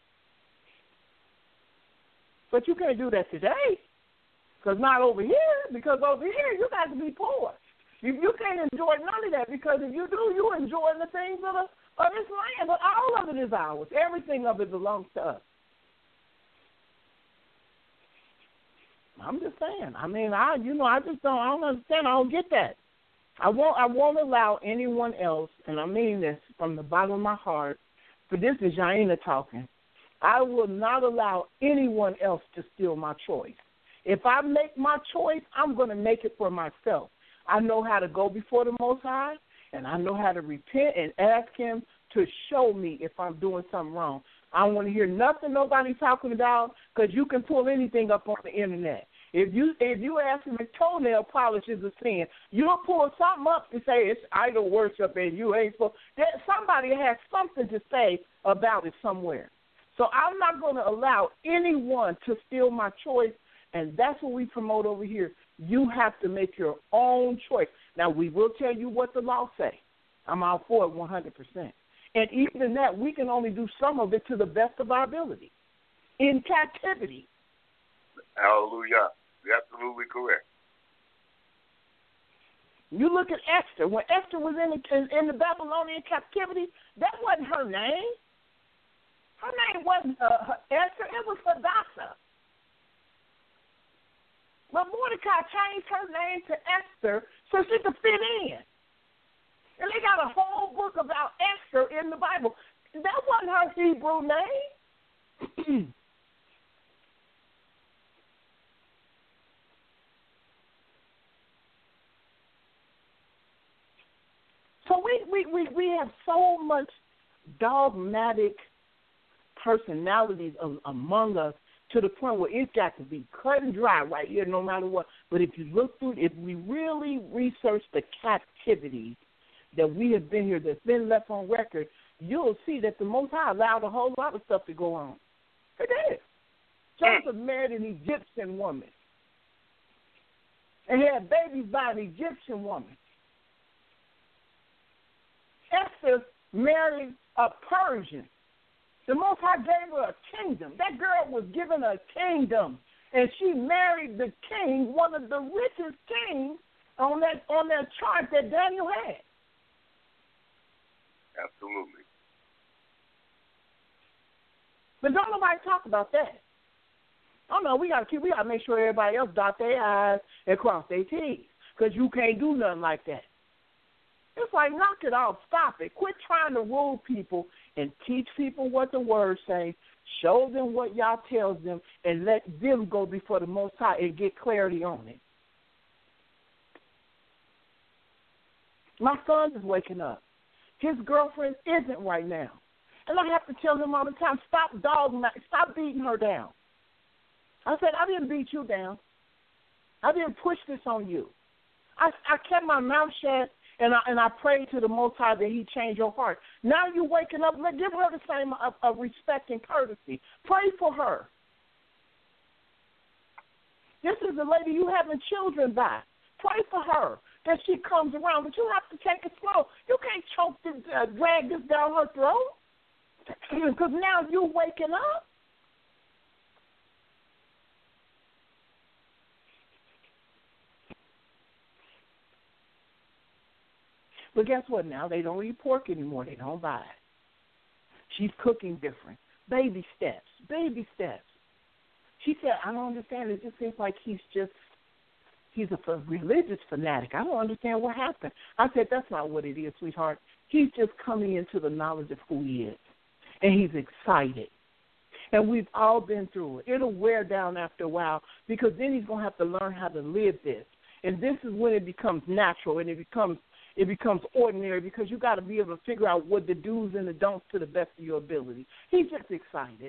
But you can't do that today. Because not over here. Because over here, you got to be poor. You can't enjoy none of that because if you do, you enjoy the things of this land. But all of it is ours. Everything of it belongs to us. I'm just saying. I mean, I don't understand. I don't get that. I won't allow anyone else, and I mean this from the bottom of my heart, but this is Jaina talking. I will not allow anyone else to steal my choice. If I make my choice, I'm going to make it for myself. I know how to go before the Most High, and I know how to repent and ask Him to show me if I'm doing something wrong. I don't want to hear nothing nobody talking about because you can pull anything up on the internet. If you ask him if toenail polish is a sin, you'll pull something up to say it's idol worship and you ain't supposed. Somebody has something to say about it somewhere. So I'm not going to allow anyone to steal my choice, and that's what we promote over here. You have to make your own choice. Now, we will tell you what the law say. I'm all for it 100%. And even in that, we can only do some of it to the best of our ability in captivity. Hallelujah. You're absolutely correct. You look at Esther. When Esther was in the Babylonian captivity, that wasn't her name. Her name wasn't Esther. It was Hadassah. But Mordecai changed her name to Esther so she could fit in. And they got a whole book about Esther in the Bible. That wasn't her Hebrew name. So we have so much dogmatic personalities among us to the point where it's got to be cut and dry right here no matter what. But if you look through, if we really research the captivity that we have been here, that's been left on record, you'll see that the Most High allowed a whole lot of stuff to go on. It did. Joseph married an Egyptian woman and had babies by an Egyptian woman. Esther married a Persian. The Most High gave her a kingdom. That girl was given a kingdom, and she married the king, one of the richest kings on that chart that Daniel had. Absolutely. But don't nobody talk about that. Oh no, we gotta make sure everybody else dot their I's and cross their T's, because you can't do nothing like that. It's like, knock it off. Stop it. Quit trying to rule people and teach people what the word says. Show them what y'all tells them and let them go before the Most High and get clarity on it. My son is waking up. His girlfriend isn't right now. And I have to tell him all the time, stop beating her down. I said, I didn't beat you down. I didn't push this on you. I kept my mouth shut. And I prayed to the Most High that He change your heart. Now you're waking up. Give her the same of respect and courtesy. Pray for her. This is the lady you having children by. Pray for her that she comes around. But you have to take it slow. You can't drag this down her throat. Because now you're waking up. But guess what now? They don't eat pork anymore. They don't buy it. She's cooking different. Baby steps. Baby steps. She said, I don't understand. It just seems like he's a religious fanatic. I don't understand what happened. I said, that's not what it is, sweetheart. He's just coming into the knowledge of who he is. And he's excited. And we've all been through it. It'll wear down after a while because then he's going to have to learn how to live this. And this is when it becomes natural and it becomes ordinary because you got to be able to figure out what the do's and the don'ts to the best of your ability. He's just excited.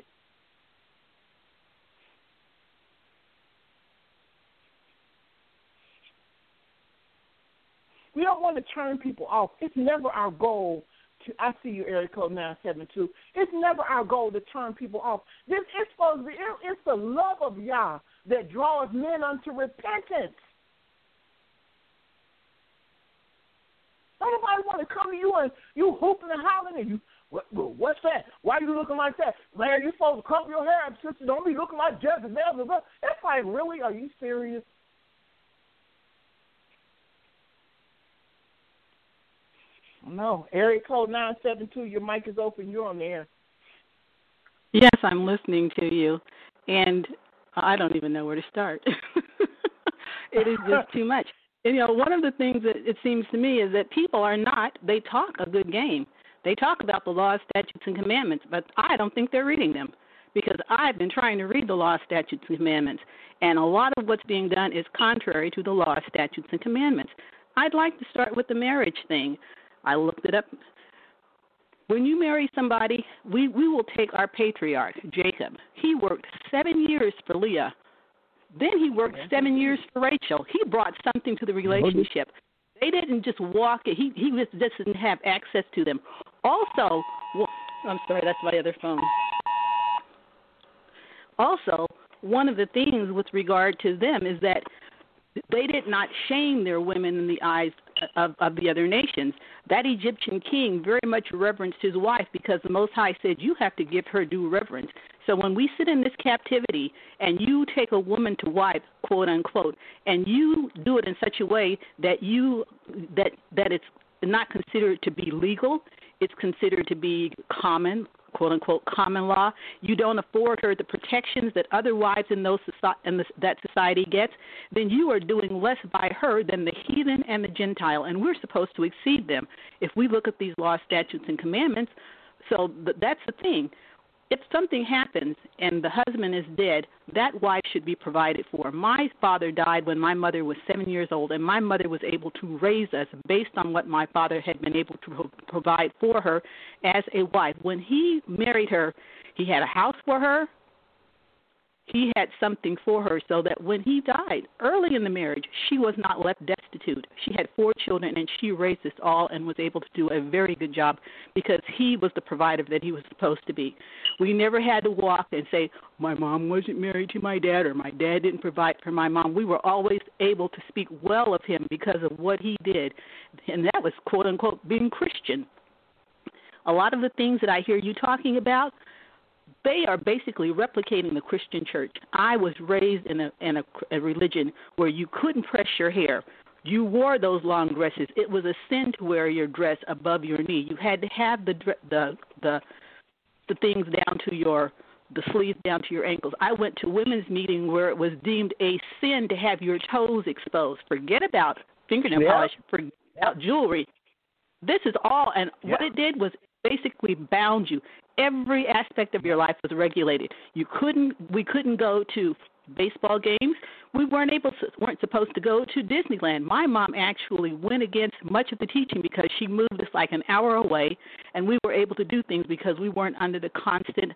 We don't want to turn people off. It's never our goal to, I see you, area code 972. It's never our goal to turn people off. This is supposed to be, it's the love of Yah that draws men unto repentance. Don't nobody want to come to you and you hooping and hollering and you, what's that? Why are you looking like that? Man, you're supposed to comb your hair up, sister. Don't be looking like Jezebel. It's like, really? Are you serious? No. Area code 972, your mic is open. You're on the air. Yes, I'm listening to you, and I don't even know where to start. It is just too much. And, one of the things that it seems to me is that people they talk a good game. They talk about the laws, statutes, and commandments, but I don't think they're reading them because I've been trying to read the laws, statutes, and commandments, and a lot of what's being done is contrary to the laws, statutes, and commandments. I'd like to start with the marriage thing. I looked it up. When you marry somebody, we will take our patriarch, Jacob. He worked 7 years for Leah. Then he worked 7 years for Rachel. He brought something to the relationship. They didn't just walk it. He just didn't have access to them. Also, I'm sorry, that's my other phone. Also, one of the things with regard to them is that they did not shame their women in the eyes of the other nations. That Egyptian king very much reverenced his wife because the Most High said you have to give her due reverence. So when we sit in this captivity and you take a woman to wife, quote unquote, and you do it in such a way that that it's not considered to be legal, it's considered to be common, quote unquote, common law. You don't afford her the protections that other wives in that society gets, then you are doing less by her than the heathen and the Gentile, and we're supposed to exceed them if we look at these laws, statutes, and commandments. So that's the thing. If something happens and the husband is dead, that wife should be provided for. My father died when my mother was 7 years old, and my mother was able to raise us based on what my father had been able to provide for her as a wife. When he married her, he had a house for her. He had something for her so that when he died, early in the marriage, she was not left destitute. She had 4 children, and she raised us all and was able to do a very good job because he was the provider that he was supposed to be. We never had to walk and say, my mom wasn't married to my dad or my dad didn't provide for my mom. We were always able to speak well of him because of what he did, and that was, quote, unquote, being Christian. A lot of the things that I hear you talking about, they are basically replicating the Christian church. I was raised in a religion where you couldn't press your hair. You wore those long dresses. It was a sin to wear your dress above your knee. You had to have the things down to the sleeves down to your ankles. I went to women's meeting where it was deemed a sin to have your toes exposed. Forget about fingernail polish. Forget about jewelry. This is all, and what it did was basically bound you. Every aspect of your life was regulated. We couldn't go to baseball games. We weren't supposed to go to Disneyland. My mom actually went against much of the teaching because she moved us like an hour away, and we were able to do things because we weren't under the constant,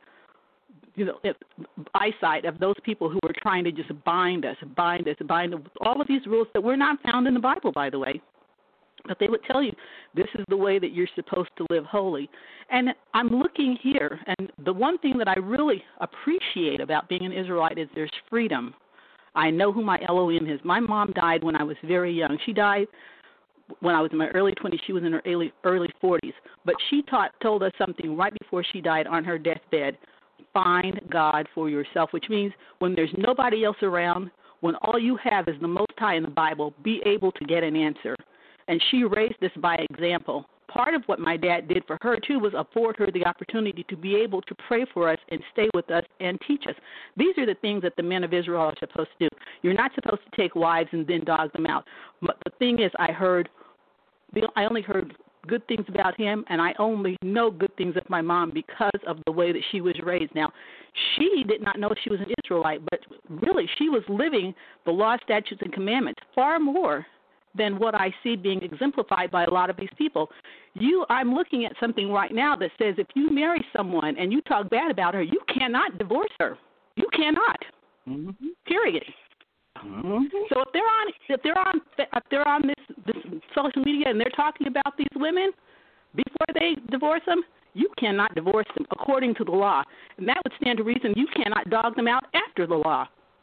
eyesight of those people who were trying to just bind us. All of these rules that were not found in the Bible, by the way. But they would tell you, this is the way that you're supposed to live holy. And I'm looking here, and the one thing that I really appreciate about being an Israelite is there's freedom. I know who my Elohim is. My mom died when I was very young. She died when I was in my early 20s. She was in her early 40s. But she told us something right before she died on her deathbed. Find God for yourself, which means when there's nobody else around, when all you have is the Most High in the Bible, be able to get an answer. And she raised us by example. Part of what my dad did for her, too, was afford her the opportunity to be able to pray for us and stay with us and teach us. These are the things that the men of Israel are supposed to do. You're not supposed to take wives and then dog them out. But the thing is, I only heard good things about him, and I only know good things of my mom because of the way that she was raised. Now, she did not know she was an Israelite, but really she was living the law, statutes, and commandments far more than what I see being exemplified by a lot of these people. I'm looking at something right now that says if you marry someone and you talk bad about her, you cannot divorce her. You cannot. Mm-hmm. Period. Mm-hmm. So if they're on this social media and they're talking about these women before they divorce them, you cannot divorce them according to the law, and that would stand to reason you cannot dog them out after the law.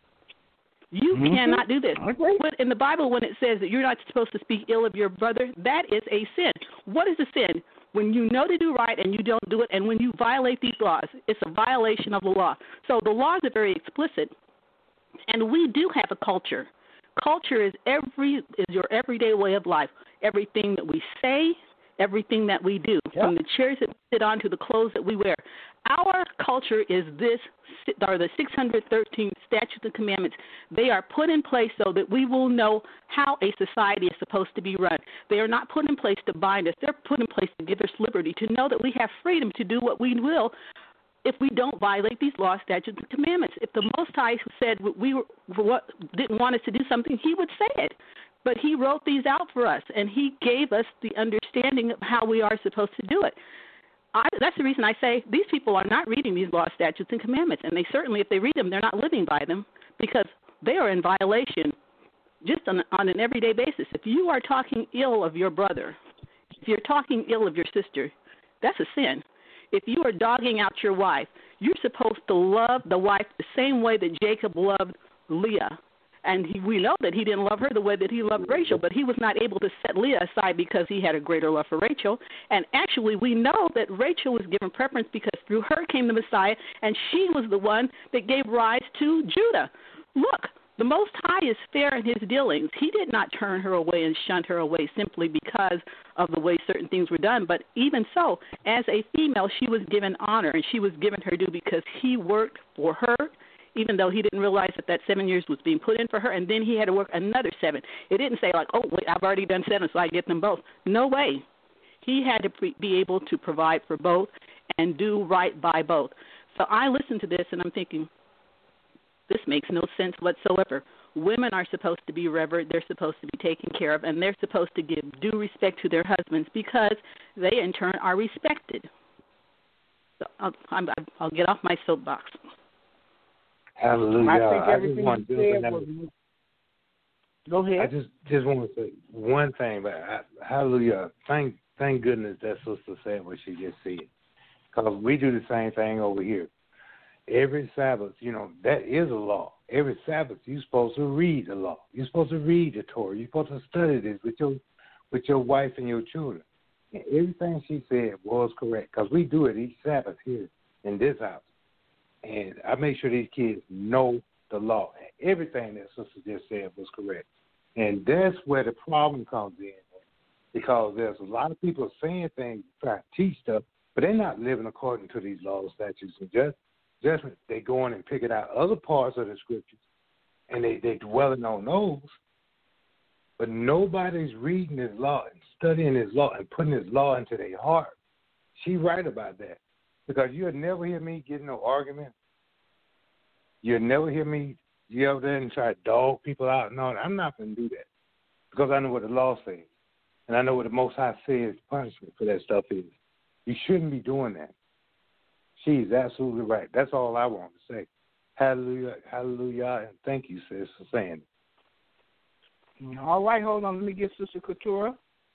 You cannot do this. But in the Bible, when it says that you're not supposed to speak ill of your brother, that is a sin. What is a sin? When you know to do right and you don't do it, and when you violate these laws, it's a violation of the law. So the laws are very explicit, and we do have a culture. Culture is your everyday way of life. Everything that we say, everything that we do, from the chairs that we sit on to the clothes that we wear. Our culture is the 613 statutes and commandments. They are put in place so that we will know how a society is supposed to be run. They are not put in place to bind us. They're put in place to give us liberty, to know that we have freedom to do what we will if we don't violate these laws, statutes, and commandments. If the Most High said didn't want us to do something, he would say it. But he wrote these out for us, and he gave us the understanding of how we are supposed to do it. That's the reason I say these people are not reading these laws, statutes, and commandments, and they certainly, if they read them, they're not living by them because they are in violation just on an everyday basis. If you are talking ill of your brother, if you're talking ill of your sister, that's a sin. If you are dogging out your wife, you're supposed to love the wife the same way that Jacob loved Leah. And we know that he didn't love her the way that he loved Rachel, but he was not able to set Leah aside because he had a greater love for Rachel. And actually, we know that Rachel was given preference because through her came the Messiah, and she was the one that gave rise to Judah. Look, the Most High is fair in his dealings. He did not turn her away and shun her away simply because of the way certain things were done. But even so, as a female, she was given honor, and she was given her due because he worked for her, even though he didn't realize that 7 years was being put in for her, and then he had to work another 7. It didn't say like, oh, wait, I've already done 7, so I get them both. No way. He had to be able to provide for both and do right by both. So I listened to this, and I'm thinking, this makes no sense whatsoever. Women are supposed to be revered. They're supposed to be taken care of, and they're supposed to give due respect to their husbands because they, in turn, are respected. So I'll get off my soapbox. Hallelujah. I think everything just want to you said was... Go ahead. I just want to say one thing, but hallelujah. Thank goodness that sister said what she just said, because we do the same thing over here. Every Sabbath, that is a law. Every Sabbath, you're supposed to read the law. You're supposed to read the Torah. You're supposed to study this with your wife and your children. And everything she said was correct, because we do it each Sabbath here in this house. And I make sure these kids know the law. Everything that sister just said was correct. And that's where the problem comes in, because there's a lot of people saying things, trying to teach stuff, but they're not living according to these laws, statutes, and judgment. They go in and pick it out other parts of the scriptures, and they dwelling on those. But nobody's reading his law and studying his law and putting his law into their heart. She's right about that, because you'll never hear me get no argument. You'll never hear me yell there and try to dog people out. No, I'm not going to do that, because I know what the law says, and I know what the Most High says punishment for that stuff is. You shouldn't be doing that. She's absolutely right. That's all I want to say. Hallelujah, hallelujah, and thank you, sis, for saying it. All right, hold on. Let me get Sister Keturah.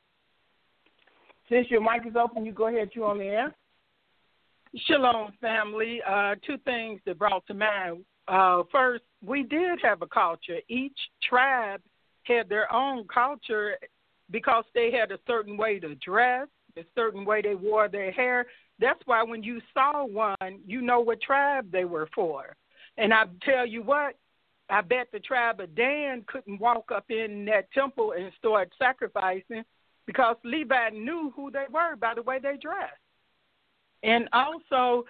Since your mic is open, you go ahead. You're on the air. Shalom, family. Two things that brought to mind. First, we did have a culture. Each tribe had their own culture because they had a certain way to dress, a certain way they wore their hair. That's why when you saw one, you know what tribe they were for. And I tell you what, I bet the tribe of Dan couldn't walk up in that temple and start sacrificing, because Levi knew who they were by the way they dressed. And also,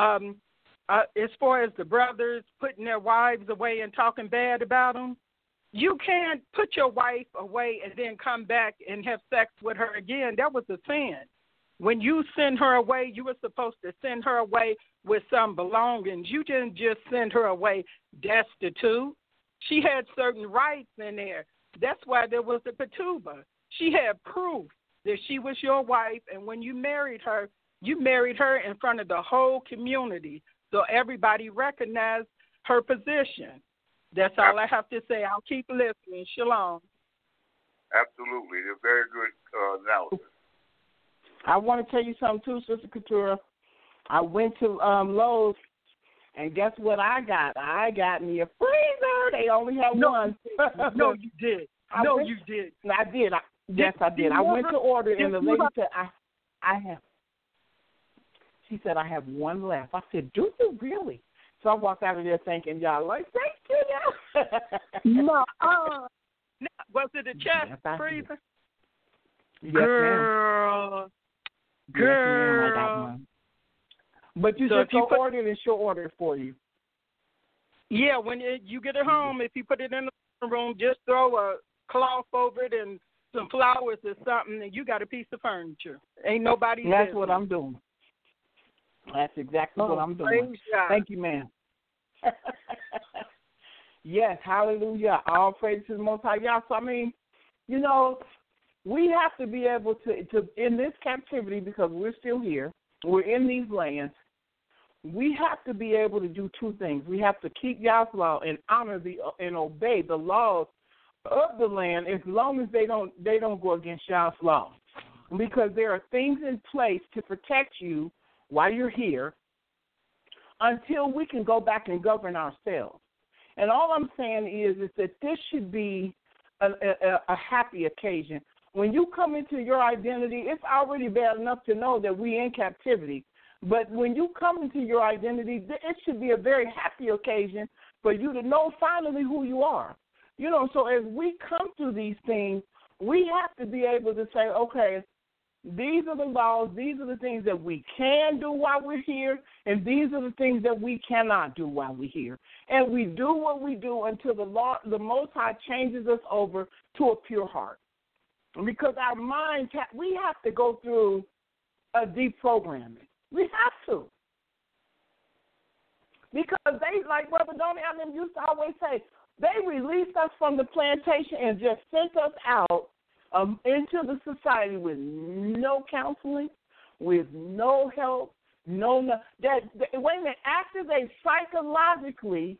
as far as the brothers putting their wives away and talking bad about them, you can't put your wife away and then come back and have sex with her again. That was a sin. When you send her away, you were supposed to send her away with some belongings. You didn't just send her away destitute. She had certain rights in there. That's why there was a ketubah. She had proof that she was your wife, and when you married her in front of the whole community, so everybody recognized her position. That's all I have to say. I'll keep listening. Shalom. Absolutely. A very good analysis. I want to tell you something, too, Sister Keturah. I went to Lowe's, and guess what I got? I got me a freezer. They only have one. No, you did. You did. I did. Yes, I did. I went to order, and the lady said, I have. She said, I have one left. I said, do you really? So I walked out of there thinking, y'all, like, thank you. No. Was it a chest freezer? Yes, Girl. ma'am. Yes, ma'am, I got one. But you just go order it, and she'll order it for you. Yeah, when you get it home, if you put it in the room, just throw a cloth over it and some flowers or something, and you got a piece of furniture. Ain't nobody. That's what I'm doing. That's exactly what I'm doing. Thank you, ma'am. Yes, hallelujah. All praise to the Most High. Yeah, so, I mean, we have to be able to in this captivity, because we're still here, we're in these lands, we have to be able to do two things. We have to keep Yah's law and honor and obey the laws of the land, as long as they don't go against Yah's law. Because there are things in place to protect you while you're here until we can go back and govern ourselves. And all I'm saying is that this should be a happy occasion. When you come into your identity, it's already bad enough to know that we're in captivity. But when you come into your identity, it should be a very happy occasion for you to know finally who you are. You know, so as we come through these things, we have to be able to say, okay, these are the laws, these are the things that we can do while we're here, and these are the things that we cannot do while we're here. And we do what we do until the Most High changes us over to a pure heart. Because our minds, we have to go through a deprogramming. We have to. Because they, like Brother Donnie and them used to always say, they released us from the plantation and just sent us out into the society with no counseling, with no help, wait a minute, after they psychologically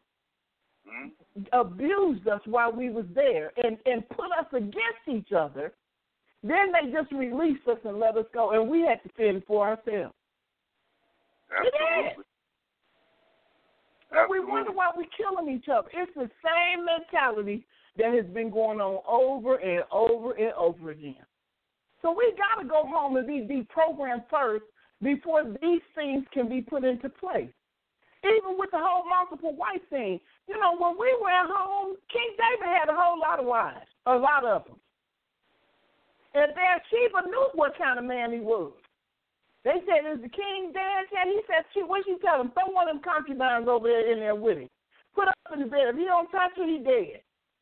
abused us while we was there and put us against each other, then they just released us and let us go, and we had to fend for ourselves. Absolutely. And we wonder why we're killing each other. It's the same mentality that has been going on over and over and over again. So we got to go home and be deprogrammed first before these things can be put into place. Even with the whole multiple wife thing. You know, when we were at home, King David had a whole lot of wives, a lot of them. And Bathsheba knew what kind of man he was. They said, is the king dead yet? He said, what you tell him? Throw one of them concubines over there in there with him. Put up in the bed. If he don't touch her, he dead.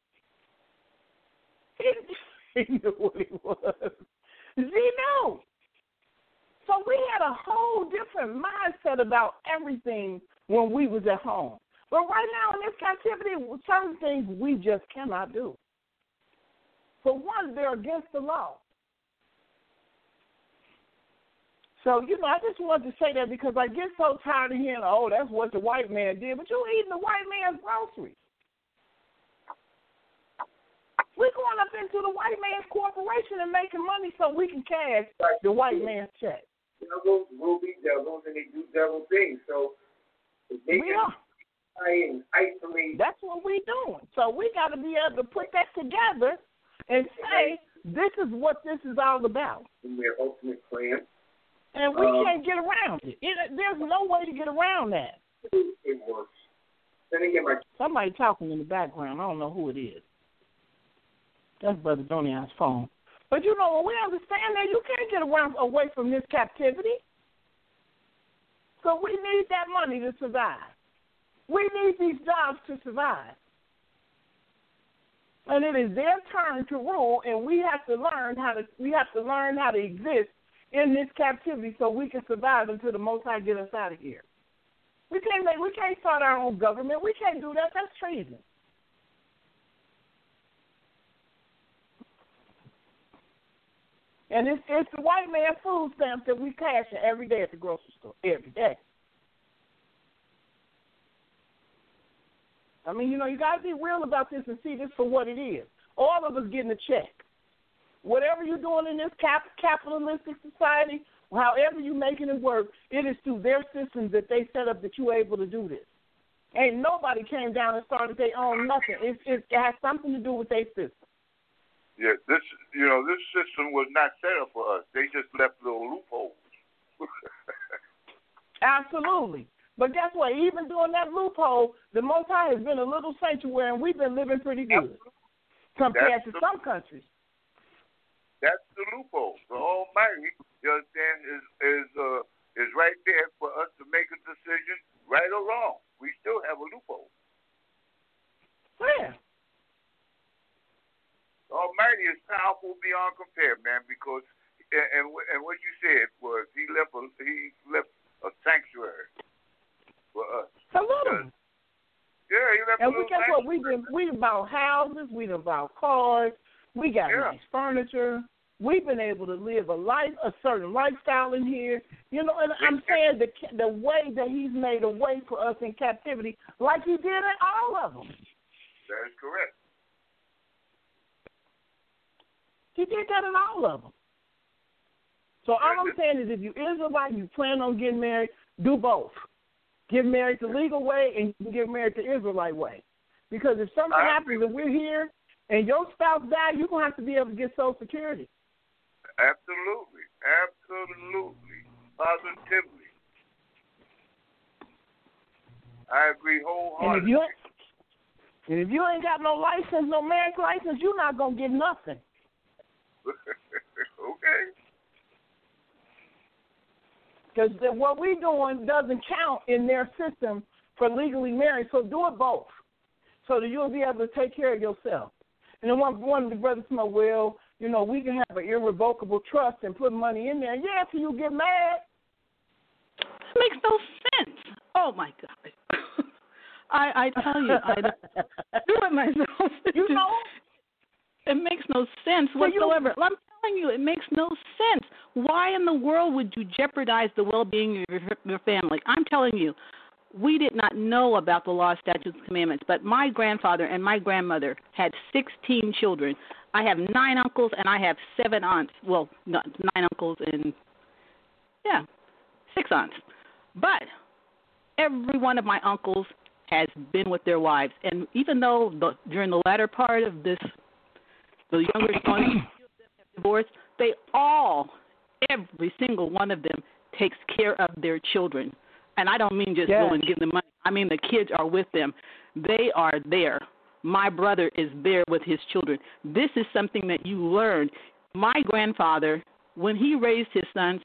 He knew what he was. He knew. So we had a whole different mindset about everything when we was at home. But right now in this captivity, certain things we just cannot do. For one, they're against the law. So, you know, I just wanted to say that because I get so tired of hearing, oh, that's what the white man did. But you're eating the white man's groceries. We're going up into the white man's corporation and making money so we can cash the white man's check. Devils will be devils, and they do devil things. So if they can try and isolate. That's what we're doing. So we got to be able to put that together and say, this is what this is all about. In their ultimate plan. And we can't get around it. There's no way to get around that. It works. Then again, somebody talking in the background. I don't know who it is. That's Brother Donnie's phone. But, you know, we understand that you can't get away from this captivity. So we need that money to survive. We need these jobs to survive. And it is their turn to rule, and we have to learn how to exist in this captivity so we can survive until the Most High get us out of here. We can't start our own government. We can't do that. That's treason. And it's the white man food stamps that we cash in every day at the grocery store, every day. I mean, you know, you got to be real about this and see this for what it is. All of us getting a check. Whatever you're doing in this capitalistic society, however you're making it work, it is through their systems that they set up that you're able to do this. Ain't nobody came down and started their own nothing. It has something to do with their system. Yeah, this system was not set up for us. They just left little loopholes. Absolutely. But guess what? Even during that loophole, the Most High has been a little sanctuary, and we've been living pretty good compared to some countries. That's the loophole. The Almighty, you understand, is right there for us to make a decision, right or wrong. We still have a loophole. Yeah. The Almighty is powerful beyond compare, man. Because and what you said was He left a sanctuary for us. Absolutely. Yeah, He left. And guess what? We bought houses. We done bought cars. We got nice furniture. We've been able to live a certain lifestyle in here. You know, and I'm saying the way that He's made a way for us in captivity, like He did in all of them. That is correct. He did that in all of them. So all I'm saying is if you're Israelite, you plan on getting married, do both. Get married the legal way and you can get married the Israelite way. Because if something happens and we're here and your spouse dies, you're going to have to be able to get Social Security. Absolutely. Positively. I agree wholeheartedly. And if you ain't got no license, no marriage license, you're not going to get nothing. Okay. Because what we're doing doesn't count in their system for legally married, so do it both, so that you'll be able to take care of yourself. And then one of the brothers said, well, you know, we can have an irrevocable trust and put money in there. Yeah, till you get mad. It makes no sense. Oh, my God. I tell you, I do it myself. You know? It makes no sense whatsoever. I'm telling you, it makes no sense. Why in the world would you jeopardize the well-being of your family? I'm telling you, we did not know about the law, statutes, and commandments, but my grandfather and my grandmother had 16 children. I have 9 uncles and I have 7 aunts. Well, not 9 uncles and, 6 aunts. But every one of my uncles has been with their wives. And even though during the latter part of this, the younger ones have divorced, they all, every single one of them, takes care of their children. And I don't mean just go and give them money. I mean the kids are with them. They are there. My brother is there with his children. This is something that you learn. My grandfather, when he raised his sons,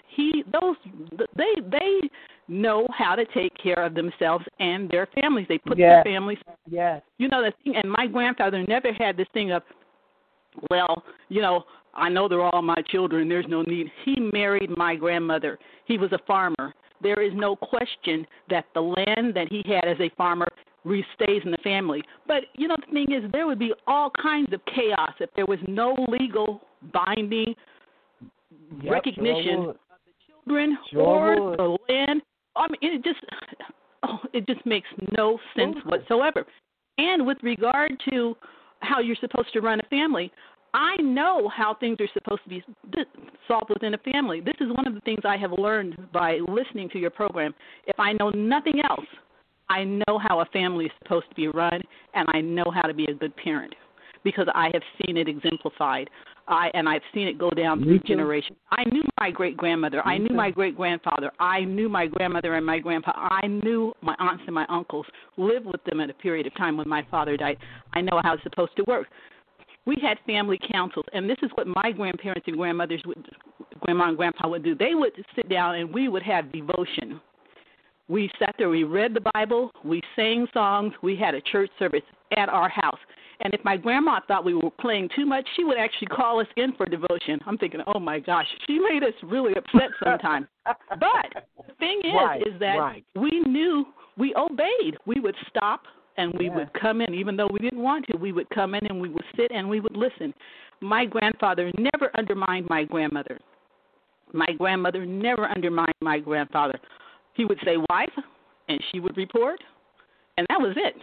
they know how to take care of themselves and their families. They put their families. Yes. You know the thing. And my grandfather never had this thing of, well, you know, I know they're all my children. There's no need. He married my grandmother. He was a farmer. There is no question that the land that he had as a farmer stays in the family. But, you know, the thing is, there would be all kinds of chaos if there was no legal binding recognition of the children or the land. I mean, it just makes no sense whatsoever. And with regard to how you're supposed to run a family, I know how things are supposed to be solved within a family. This is one of the things I have learned by listening to your program. If I know nothing else, I know how a family is supposed to be run, and I know how to be a good parent because I have seen it exemplified. I've seen it go down through generations. I knew my great-grandmother. I knew my great-grandfather. I knew my grandmother and my grandpa. I knew my aunts and my uncles, lived with them at a period of time when my father died. I know how it's supposed to work. We had family councils, and this is what my grandparents and grandmothers grandma and grandpa would do. They would sit down, and we would have devotion. We sat there, we read the Bible, we sang songs, we had a church service at our house. And if my grandma thought we were playing too much, she would actually call us in for devotion. I'm thinking, oh, my gosh, she made us really upset sometimes. But the thing is that we knew, we obeyed. We would stop. And we would come in, even though we didn't want to, we would come in and we would sit and we would listen. My grandfather never undermined my grandmother. My grandmother never undermined my grandfather. He would say, wife, and she would report, and that was it.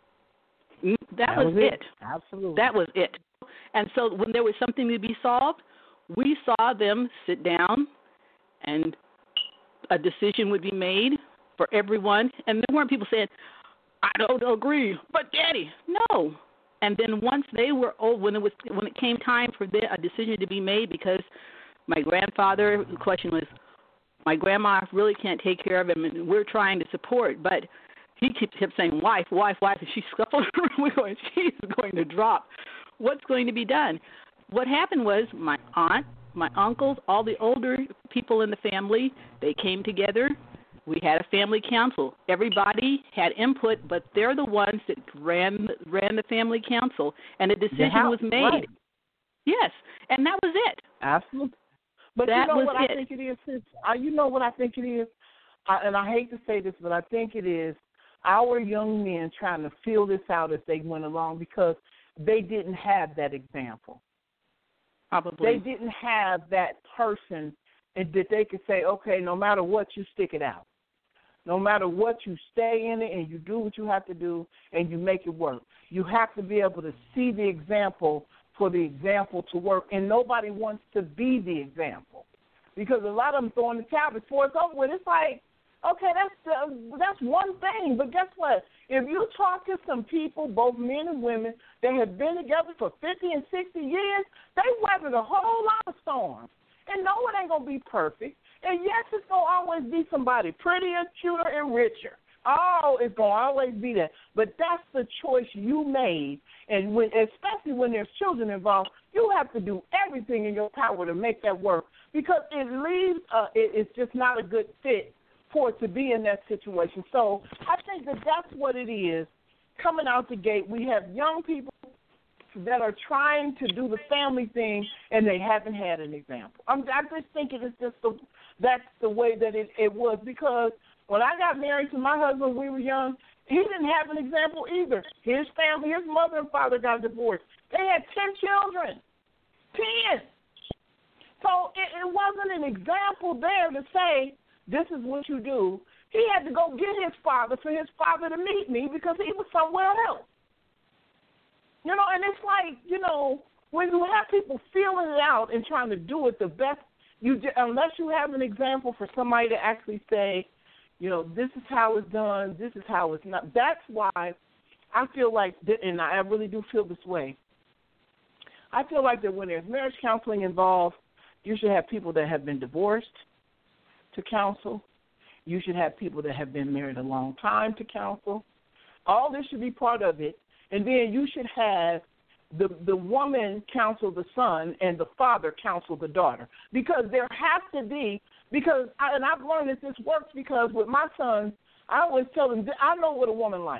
That was it. Absolutely. That was it. And so when there was something to be solved, we saw them sit down and a decision would be made for everyone. And there weren't people saying, I don't agree, but Daddy, no. And then once they were old, when it came time for a decision to be made, because my grandfather, the question was, my grandma really can't take care of him, and we're trying to support, but he kept saying, wife, and she scuffled around. We're going, she's going to drop. What's going to be done? What happened was my aunt, my uncles, all the older people in the family, they came together. We had a family council. Everybody had input, but they're the ones that ran the family council, and a decision was made. Right. Yes, and that was it. Absolutely. But that you know was what I think it is? You know what I think it is? And I hate to say this, but I think it is our young men trying to feel this out as they went along because they didn't have that example. Probably. They didn't have that person and that they could say, okay, no matter what, you stick it out. No matter what, you stay in it and you do what you have to do and you make it work. You have to be able to see the example for the example to work, and nobody wants to be the example because a lot of them throwing the towel before it's over with. It's like, Okay, that's one thing. But guess what? If you talk to some people, both men and women, that have been together for 50 and 60 years, they weathered a whole lot of storms. And no, it ain't going to be perfect. And yes, it's going to always be somebody prettier, cuter, and richer. Oh, it's going to always be that. But that's the choice you made. And especially when there's children involved, you have to do everything in your power to make that work, because it leaves, it's just not a good fit for it to be in that situation. So I think that's what it is. Coming out the gate, we have young people that are trying to do the family thing, and they haven't had an example. I just think it is just that's the way that it was, because when I got married to my husband when we were young, he didn't have an example either. His family, his mother and father got divorced. They had 10 children. 10. So it wasn't an example there to say, this is what you do. He had to go get his father for his father to meet me, because he was somewhere else. You know, and it's like, you know, when you have people feeling it out and trying to do it the best, unless you have an example for somebody to actually say, you know, this is how it's done, this is how it's not. That's why I feel like, and I really do feel this way, I feel like that when there's marriage counseling involved, you should have people that have been divorced to counsel. You should have people that have been married a long time to counsel. All this should be part of it. And then you should have the woman counsel the son and the father counsel the daughter. Because there has to be, and I've learned that this works, because with my sons, I always tell them, I know what a woman likes.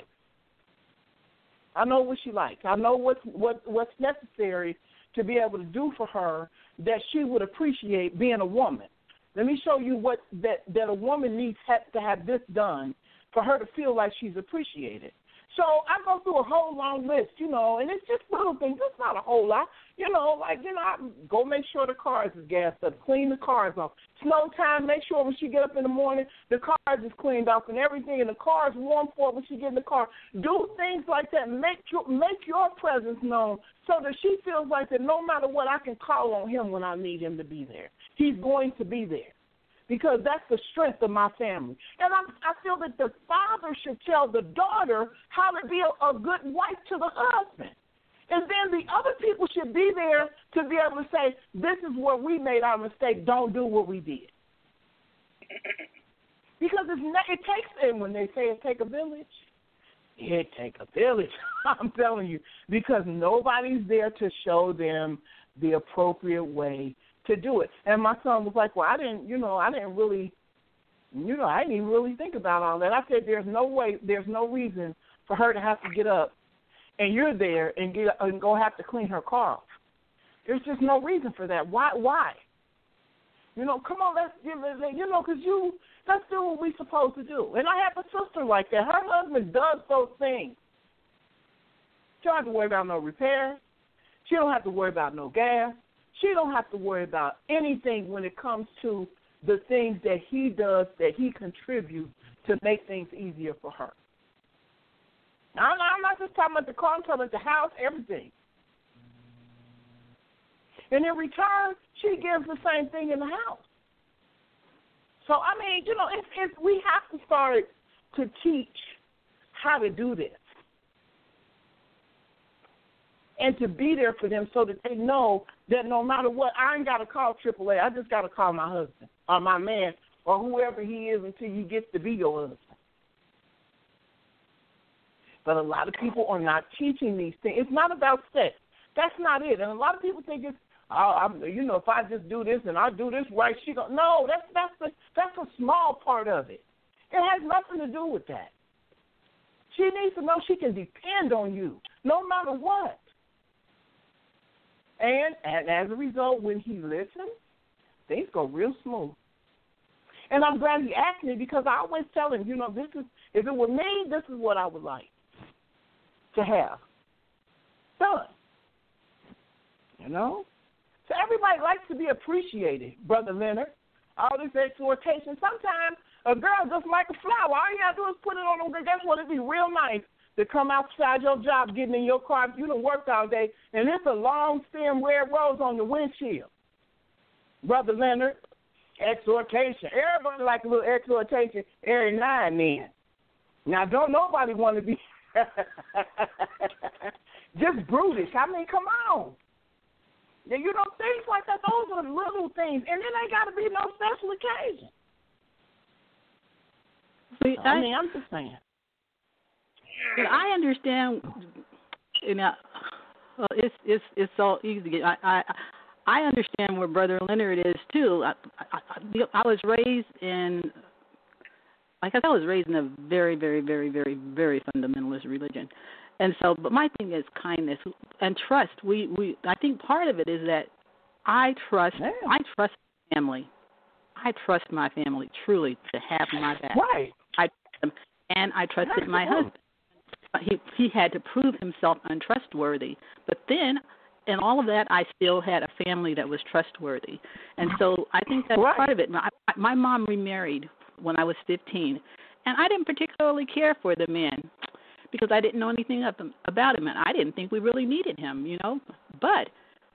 I know what she likes. I know what's necessary to be able to do for her that she would appreciate being a woman. Let me show you what that a woman needs to have this done for her to feel like she's appreciated. So I go through a whole long list, you know, and it's just little things. It's not a whole lot. You know, like, you know, I go make sure the cars is gassed up, clean the cars off. Snow time, make sure when she get up in the morning, the cars is cleaned off and everything, and the car is warm for her when she get in the car. Do things like that. Make your presence known so that she feels like that no matter what, I can call on him when I need him to be there. He's going to be there, because that's the strength of my family. And I feel that the father should tell the daughter how to be a good wife to the husband. And then the other people should be there to be able to say, this is where we made our mistake. Don't do what we did. Because it takes, and when they say it take a village, it take a village. I'm telling you, because nobody's there to show them the appropriate way to do it. And my son was like, well, I didn't even really think about all that. I said, there's no reason for her to have to get up and you're there and go have to clean her car off. There's just no reason for that. Why? You know, come on, let's do what we're supposed to do. And I have a sister like that. Her husband does those things. She don't have to worry about no repairs. She don't have to worry about no gas. She don't have to worry about anything when it comes to the things that he does, that he contributes to make things easier for her. Now, I'm not just talking about the car, I'm talking about the house, everything. And in return, she gives the same thing in the house. So, I mean, you know, we have to start to teach how to do this. And to be there for them so that they know that no matter what, I ain't got to call AAA. I just got to call my husband or my man or whoever he is until you get to be your husband. But a lot of people are not teaching these things. It's not about sex. That's not it. And a lot of people think it's, if I just do this and I do this right, she go. No, that's a small part of it. It has nothing to do with that. She needs to know she can depend on you no matter what. And as a result, when he listens, things go real smooth. And I'm glad he asked me, because I always tell him, if it were me, this is what I would like to have done. So everybody likes to be appreciated, Brother Leonard. All this exhortation. Sometimes a girl just like a flower. All you got to do is put it on them. Guess what? It'd be real nice to come outside your job, getting in your car. You done worked all day, and it's a long stem red rose on the windshield. Brother Leonard, exhortation. Everybody like a little exhortation every now and then. Now, don't nobody want to be just brutish. I mean, come on. Yeah, you know, things like that, those are little things. And it ain't got to be no special occasion. See, I'm just saying. I understand. You know, well, it's so easy. I understand where Brother Leonard is too. I was raised in, like I said, I was raised in a very, very, very, very, very fundamentalist religion, and so. But my thing is kindness and trust. I think part of it is that I trust family. I trust my family truly to have my back. Right. I trust them, and I trusted my husband. He had to prove himself untrustworthy. But then, in all of that, I still had a family that was trustworthy. And so I think that's part of it. My mom remarried when I was 15, and I didn't particularly care for the man because I didn't know anything about him, and I didn't think we really needed him, you know. But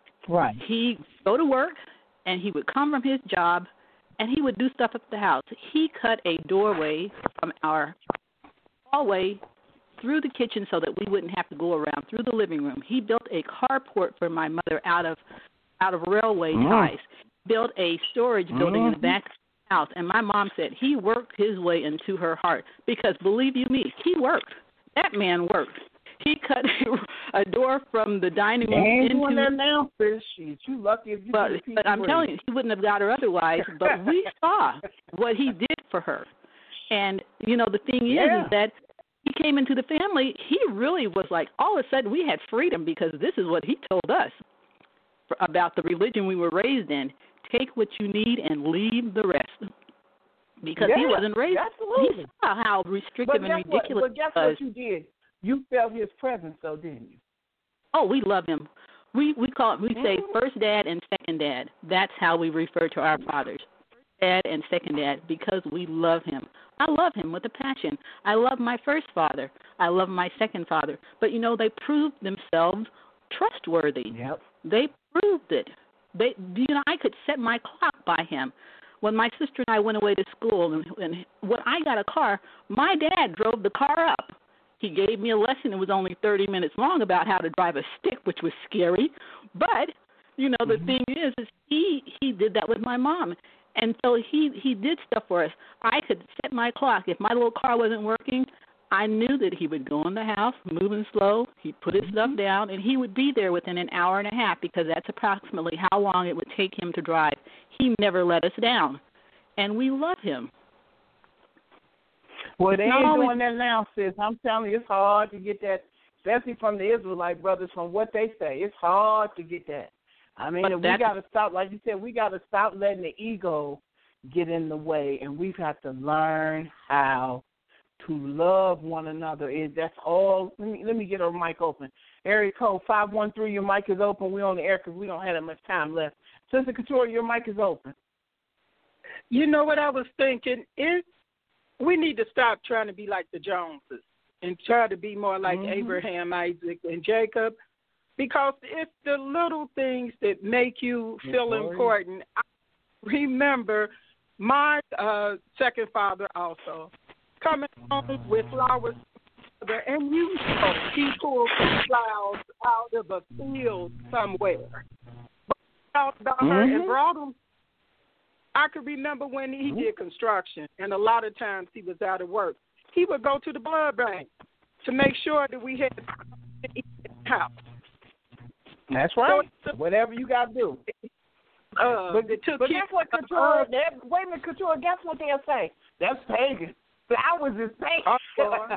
he would go to work, and he would come from his job, and he would do stuff at the house. He cut a doorway from our hallway through the kitchen so that we wouldn't have to go around through the living room. He built a carport for my mother out of railway ties. Built a storage building in the back of the house. And my mom said he worked his way into her heart because, believe you me, he worked. That man worked. He cut a door from the dining room into. Doing that now, Fish. You lucky if you. But I'm telling you, he wouldn't have got her otherwise. But we saw what he did for her. And you know, the thing is that he came into the family. He really was like, all of a sudden, we had freedom because this is what he told us about the religion we were raised in. Take what you need and leave the rest. Because he wasn't raised. Absolutely. He saw how restrictive and ridiculous But guess what you did? You felt his presence, though, didn't you? Oh, we love him. We say first dad and second dad. That's how we refer to our fathers. First dad and second dad because we love him. I love him with a passion. I love my first father. I love my second father. But, you know, they proved themselves trustworthy. Yep. They proved it. I could set my clock by him. When my sister and I went away to school and when I got a car, my dad drove the car up. He gave me a lesson. It was only 30 minutes long about how to drive a stick, which was scary. But, you know, the thing is he did that with my mom. And so he did stuff for us. I could set my clock. If my little car wasn't working, I knew that he would go in the house, moving slow. He'd put his stuff down, and he would be there within an hour and a half because that's approximately how long it would take him to drive. He never let us down, and we love him. Well, they ain't doing that now, sis. I'm telling you, it's hard to get that, especially from the Israelite brothers, from what they say. It's hard to get that. I mean, we got to stop, like you said, we got to stop letting the ego get in the way, and we've got to learn how to love one another. That's all. Let me get our mic open. Area code 513, your mic is open. We're on the air because we don't have that much time left. Sister Couture, your mic is open. You know what I was thinking? We need to stop trying to be like the Joneses and try to be more like Abraham, Isaac, and Jacob, because it's the little things that make you feel important. I remember my second father also coming home with flowers, and you know he pulled some flowers out of a field somewhere. But out about her and brought them. I could remember when he did construction, and a lot of times he was out of work. He would go to the blood bank to make sure that we had to eat in the house. That's right. So, whatever you got to do. But guess what, Couture? Wait a minute, Couture, guess what they'll say? That's pagan. Flowers is pagan.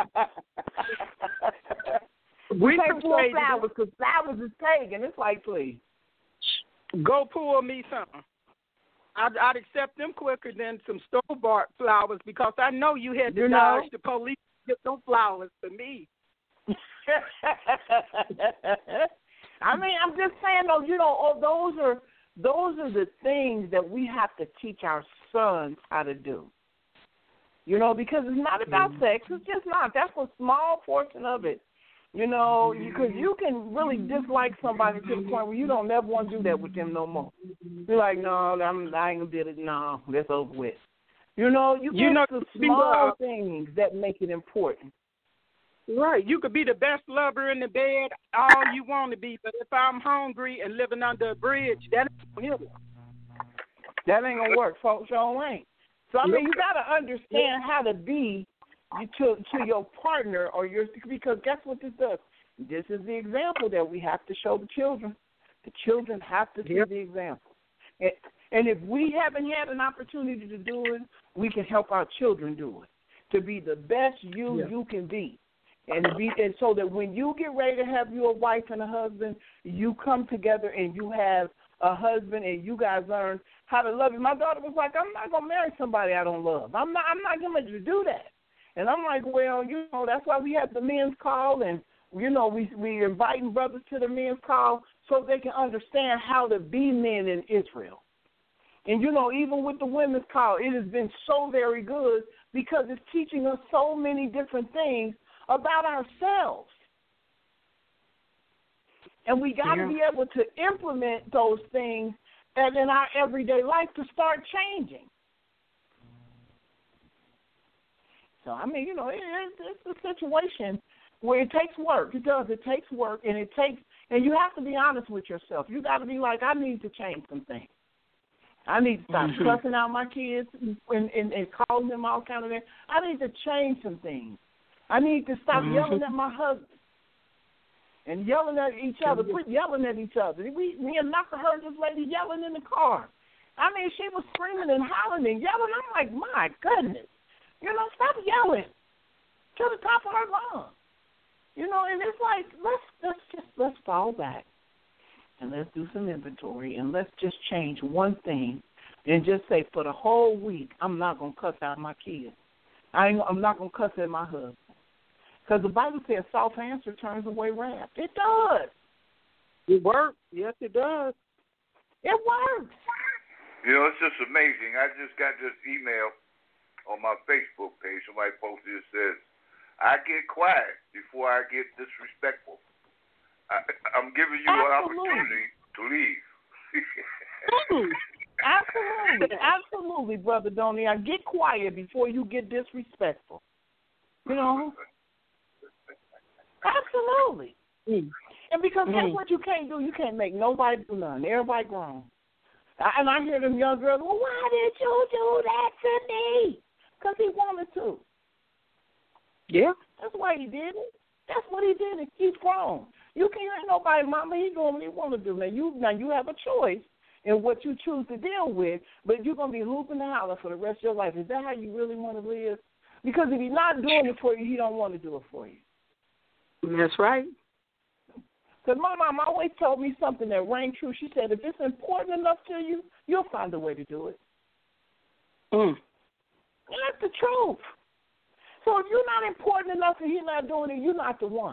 We can't pull flowers because flowers is pagan. It's like, please. Go pull me some. I'd accept them quicker than some store-bought flowers because I know you had to dodge the police to get those flowers for me. I mean, I'm just saying, though, you know, those are the things that we have to teach our sons how to do. You know, because it's not about sex. It's just not. That's a small portion of it. You know, because you can really dislike somebody to the point where you don't never want to do that with them no more. You're like, no, I ain't gonna do it. No, that's over with. You know, you get the small things that make it important. Right. You could be the best lover in the bed, all you want to be, but if I'm hungry and living under a bridge, that ain't gonna help. That ain't gonna work, folks. Y'all ain't. So I mean, you gotta understand how to be to your partner or your, because guess what this does? This is the example that we have to show the children. The children have to see the example. And if we haven't had an opportunity to do it, we can help our children do it. To be the best you can be. And so that when you get ready to have you a wife and a husband, you come together and you have a husband and you guys learn how to love you. My daughter was like, I'm not gonna marry somebody I don't love. I'm not gonna let you do that. And I'm like, well, you know, that's why we have the men's call, and you know, we inviting brothers to the men's call so they can understand how to be men in Israel. And you know, even with the women's call, it has been so very good because it's teaching us so many different things about ourselves. And we got to be able to implement those things and in our everyday life to start changing. So, I mean, you know, it's a situation where it takes work. It does. It takes work, and and you have to be honest with yourself. You got to be like, I need to change some things. I need to stop cussing out my kids and calling them all kind of things. I need to change some things. I need to stop yelling at my husband and yelling at each other. Quit yelling at each other. Me and Knocker heard this lady yelling in the car. I mean, she was screaming and hollering and yelling. I'm like, my goodness. You know, stop yelling to the top of her lungs. You know, and it's like, let's fall back and let's do some inventory and let's just change one thing and just say for the whole week, I'm not going to cuss out my kids. I'm not going to cuss at my husband. Because the Bible says soft answer turns away wrath. It does. It works. Yes, it does. It works. You know, it's just amazing. I just got this email on my Facebook page. Somebody posted it, says, I get quiet before I get disrespectful. I'm giving you an opportunity to leave. Absolutely, Brother Donnie. I get quiet before you get disrespectful. You know? Absolutely. And because that's what you can't do. You can't make nobody do nothing. Everybody grown. And I hear them young girls, well, why did you do that to me? Because he wanted to. Yeah. That's why he did it. That's what he did. He's grown. You can't hear nobody, Mama. He's doing what he want to do. Now you have a choice in what you choose to deal with, but you're going to be hooping and holler for the rest of your life. Is that how you really want to live? Because if he's not doing it for you, he don't want to do it for you. That's right. Because my mom always told me something that rang true. She said, if it's important enough to you, you'll find a way to do it. And that's the truth. So if you're not important enough and he's not doing it, you're not the one.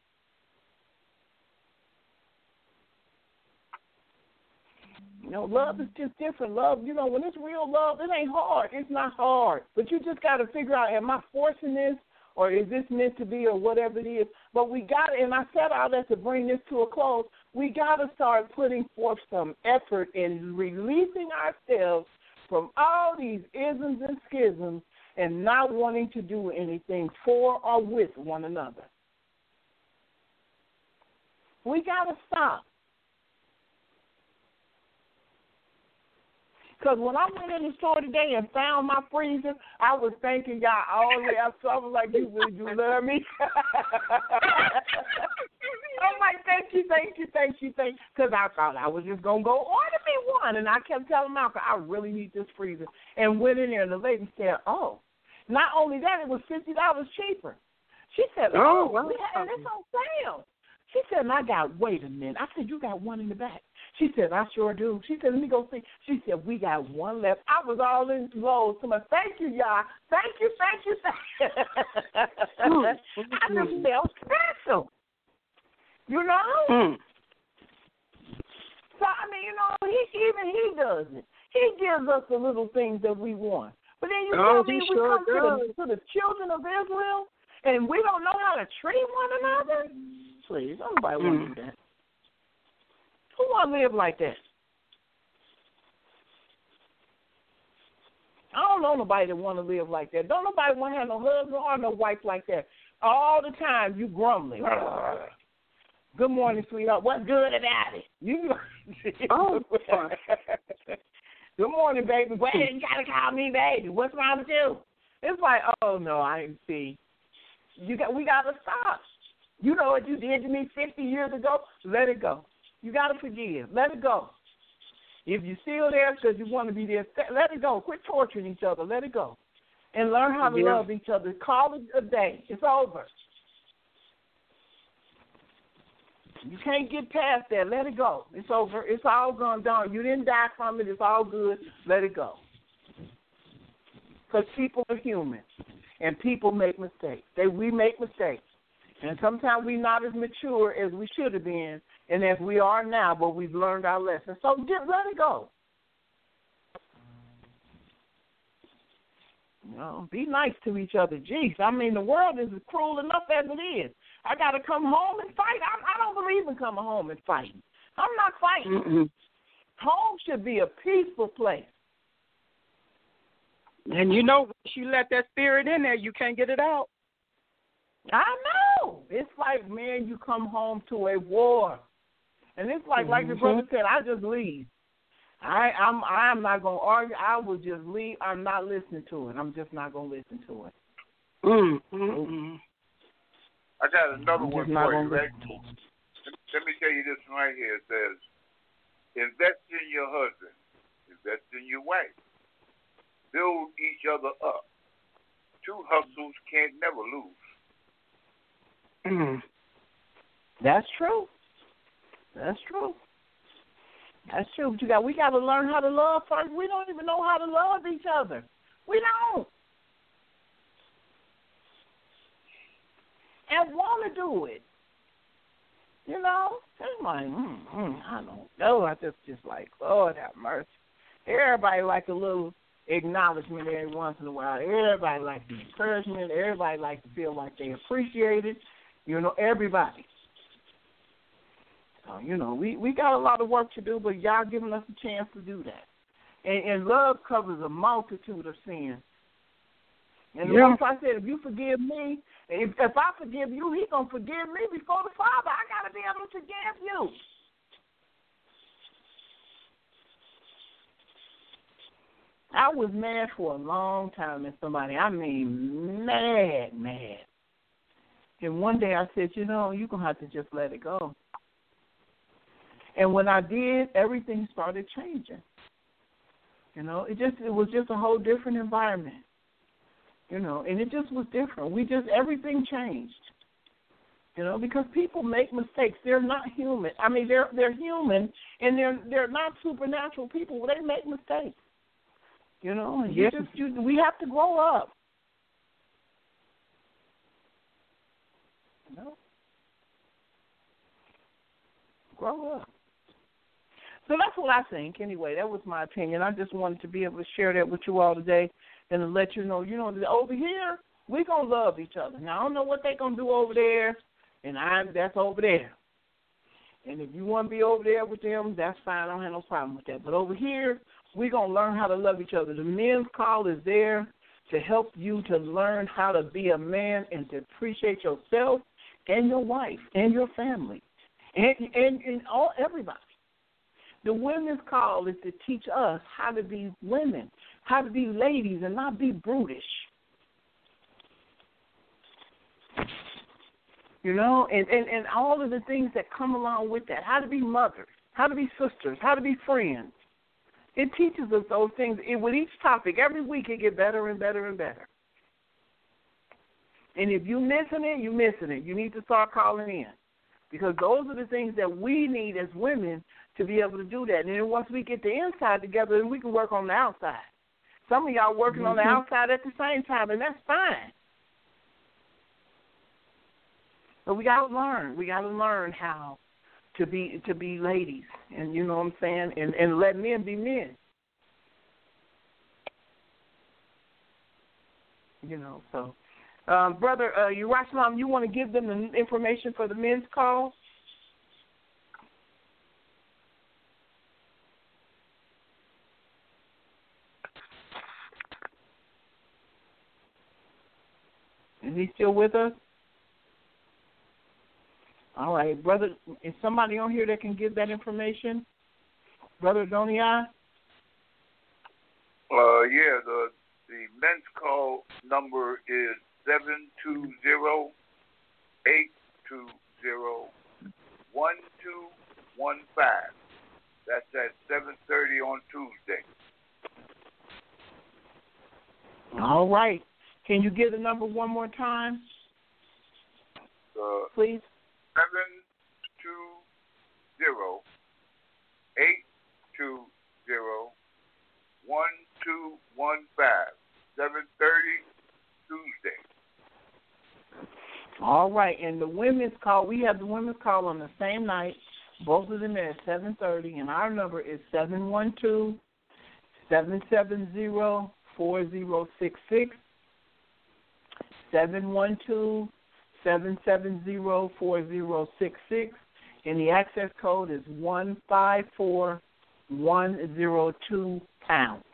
You know, love is just different. Love, you know, when it's real love, it ain't hard. It's not hard. But you just got to figure out, am I forcing this? Or is this meant to be, or whatever it is? But we got to, and I said all that to bring this to a close, we got to start putting forth some effort in releasing ourselves from all these isms and schisms and not wanting to do anything for or with one another. We got to stop. Because when I went in the store today and found my freezer, I was thanking God all the way up. So I was like, you really do love me? I'm like, thank you. Because I thought I was just going to go order me one. And I kept telling Malcolm, I really need this freezer. And went in there, and the lady said, oh. Not only that, it was $50 cheaper. She said, oh, wow. We had this on sale. She said, and I got, wait a minute. I said, you got one in the back. She said, I sure do. She said, let me go see. She said, we got one left. I was all in Lowe's. So much, thank you, y'all. Thank you. I just felt special. You know? So, I mean, you know, he does it. He gives us the little things that we want. But then you tell me we come to the children of Israel, And we don't know how to treat one another? Please, nobody want to do that. Who want to live like that? I don't know nobody that want to live like that. Don't nobody want to have no husband or no wife like that. All the time you grumbling. Good morning, sweetheart. What's good about it? Good morning, baby. Wait, you gotta call me baby. What's wrong with you? It's like, oh no, I didn't see. We gotta stop. You know what you did to me 50 years ago? Let it go. You gotta forgive. Let it go. If you're still there because you want to be there, let it go. Quit torturing each other. Let it go. And learn how to love each other. Call it a day. It's over. You can't get past that. Let it go. It's over. It's all gone down. You didn't die from it. It's all good. Let it go. Because people are human. And people make mistakes. We make mistakes. And sometimes we're not as mature as we should have been and as we are now, but we've learned our lesson. So just let it go. You know, be nice to each other. Jeez, I mean, the world is cruel enough as it is. I got to come home and fight. I don't believe in coming home and fighting. I'm not fighting. Home should be a peaceful place. And you know, once you let that spirit in there, you can't get it out. I know. It's like, man, you come home to a war. And it's like the brother said, I just leave. I'm not going to argue. I will just leave. I'm not listening to it. I'm just not going to listen to it. I got another one for you, right? Let me tell you this one right here. It says, invest in your husband. Invest in your wife. Build each other up. Two hustles can't never lose. That's true. That's true. That's true. But we got to learn how to love first. We don't even know how to love each other. We don't. And want to do it. You know? It's like, I don't know. I just like, Lord have mercy. Everybody like a little acknowledgement every once in a while. Everybody like the encouragement. Everybody like to feel like they appreciate it. You know, everybody. So, you know, we got a lot of work to do, but y'all giving us a chance to do that. And love covers a multitude of sins. And once I said, if you forgive me, if I forgive you, he going to forgive me before the Father. I got to be able to forgive you. I was mad for a long time at somebody. I mean, mad. And one day I said, you know, you're going to have to just let it go. And when I did, everything started changing. You know, it was just a whole different environment. You know, and it just was different. Everything changed. You know, because people make mistakes. They're not human. I mean, they're human, and they're not supernatural people. They make mistakes. You know, and we have to grow up. You know? Grow up. So that's what I think. Anyway, that was my opinion. I just wanted to be able to share that with you all today and to let you know, that over here, we're going to love each other. Now, I don't know what they're going to do over there, and that's over there. And if you want to be over there with them, that's fine. I don't have no problem with that. But over here, we're going to learn how to love each other. The men's call is there to help you to learn how to be a man and to appreciate yourself and your wife and your family and everybody. The women's call is to teach us how to be women, how to be ladies and not be brutish. You know, and all of the things that come along with that, how to be mothers, how to be sisters, how to be friends. It teaches us those things. With each topic, every week it gets better and better and better. And if you're missing it, you're missing it. You need to start calling in. Because those are the things that we need as women to be able to do that. And then once we get the inside together, then we can work on the outside. Some of y'all working on the outside at the same time, and that's fine. But we got to learn. We got to learn how to be ladies, and you know what I'm saying, and let men be men. You know, so Brother Yerushalayim, you want to give them the information for the men's call? Is he still with us? All right, brother, is somebody on here that can give that information? Brother Donia? Yeah, the men's call number is 720-820-1215. That's at 7:30 on Tuesday. All right. Can you give the number one more time? Please. 720-820-1215. 7:30 Tuesday. All right, and the women's call, we have the women's call on the same night. Both of them at 7:30, and our number is 712-770-4066. 712-770-4066, and the access code is 154102 pound.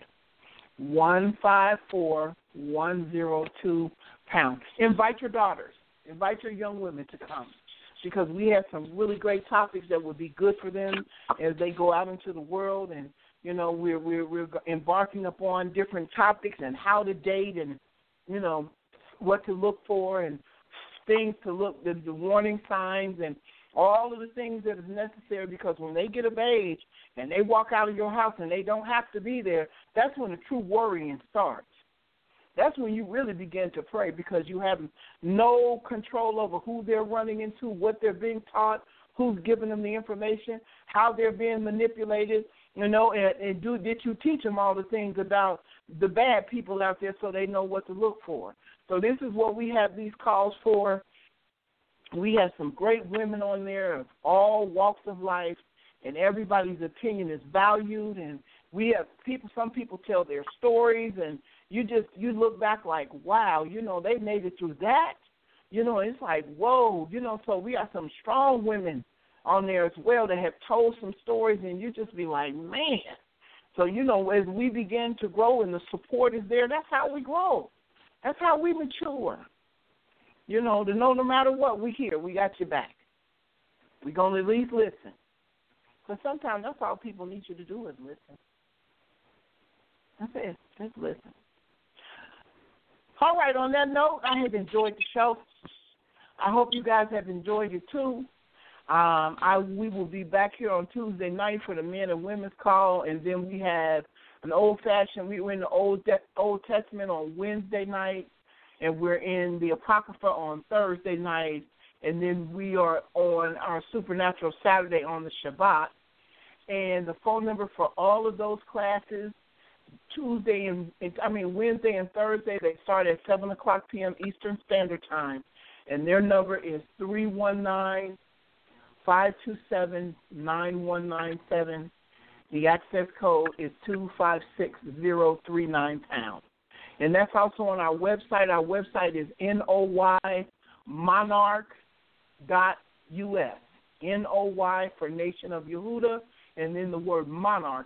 154102 pound. Invite your daughters. Invite your young women to come, because we have some really great topics that would be good for them as they go out into the world. And you know, we're embarking upon different topics and how to date, and you know, what to look for and things to look, the warning signs and all of the things that is necessary, because when they get of age and they walk out of your house and they don't have to be there, that's when the true worrying starts. That's when you really begin to pray, because you have no control over who they're running into, what they're being taught, who's giving them the information, how they're being manipulated, you know, and did you teach them all the things about the bad people out there so they know what to look for? So this is what we have these calls for. We have some great women on there of all walks of life, and everybody's opinion is valued. And we have people, some people tell their stories, and you look back like, wow, you know, they made it through that. You know, it's like, whoa, you know, so we have some strong women on there as well that have told some stories, and you just be like, man. So, you know, as we begin to grow and the support is there, that's how we grow. That's how we mature. You know, to know no matter what, we here. We got your back. We're going to at least listen. Because sometimes that's all people need you to do is listen. That's it. Just listen. All right, on that note, I have enjoyed the show. I hope you guys have enjoyed it too. We will be back here on Tuesday night for the men and women's call, and then we have an old-fashioned, we were in the Old Testament on Wednesday night, and we're in the Apocrypha on Thursday night, and then we are on our Supernatural Saturday on the Shabbat. And the phone number for all of those classes, Wednesday and Thursday, they start at 7 o'clock p.m. Eastern Standard Time, and their number is 319-527-9197. The access code is 256039 pound. And that's also on our website. Our website is noymonarch.us. NOY for Nation of Yehuda, and then the word monarch,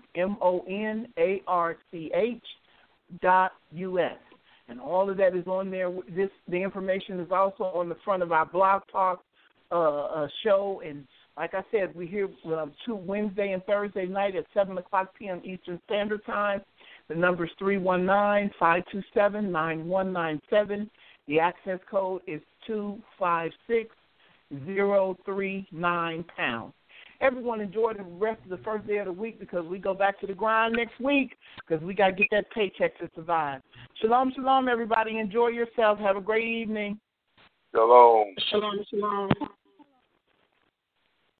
MONARCH.US. And all of that is on there. The information is also on the front of our Blog Talk show. And like I said, we're here Wednesday and Thursday night at 7 o'clock p.m. Eastern Standard Time. The number is 319-527-9197. The access code is 256039 pound. Everyone enjoy the rest of the first day of the week, because we go back to the grind next week, because we got to get that paycheck to survive. Shalom, shalom, everybody. Enjoy yourselves. Have a great evening. Shalom. Shalom, shalom.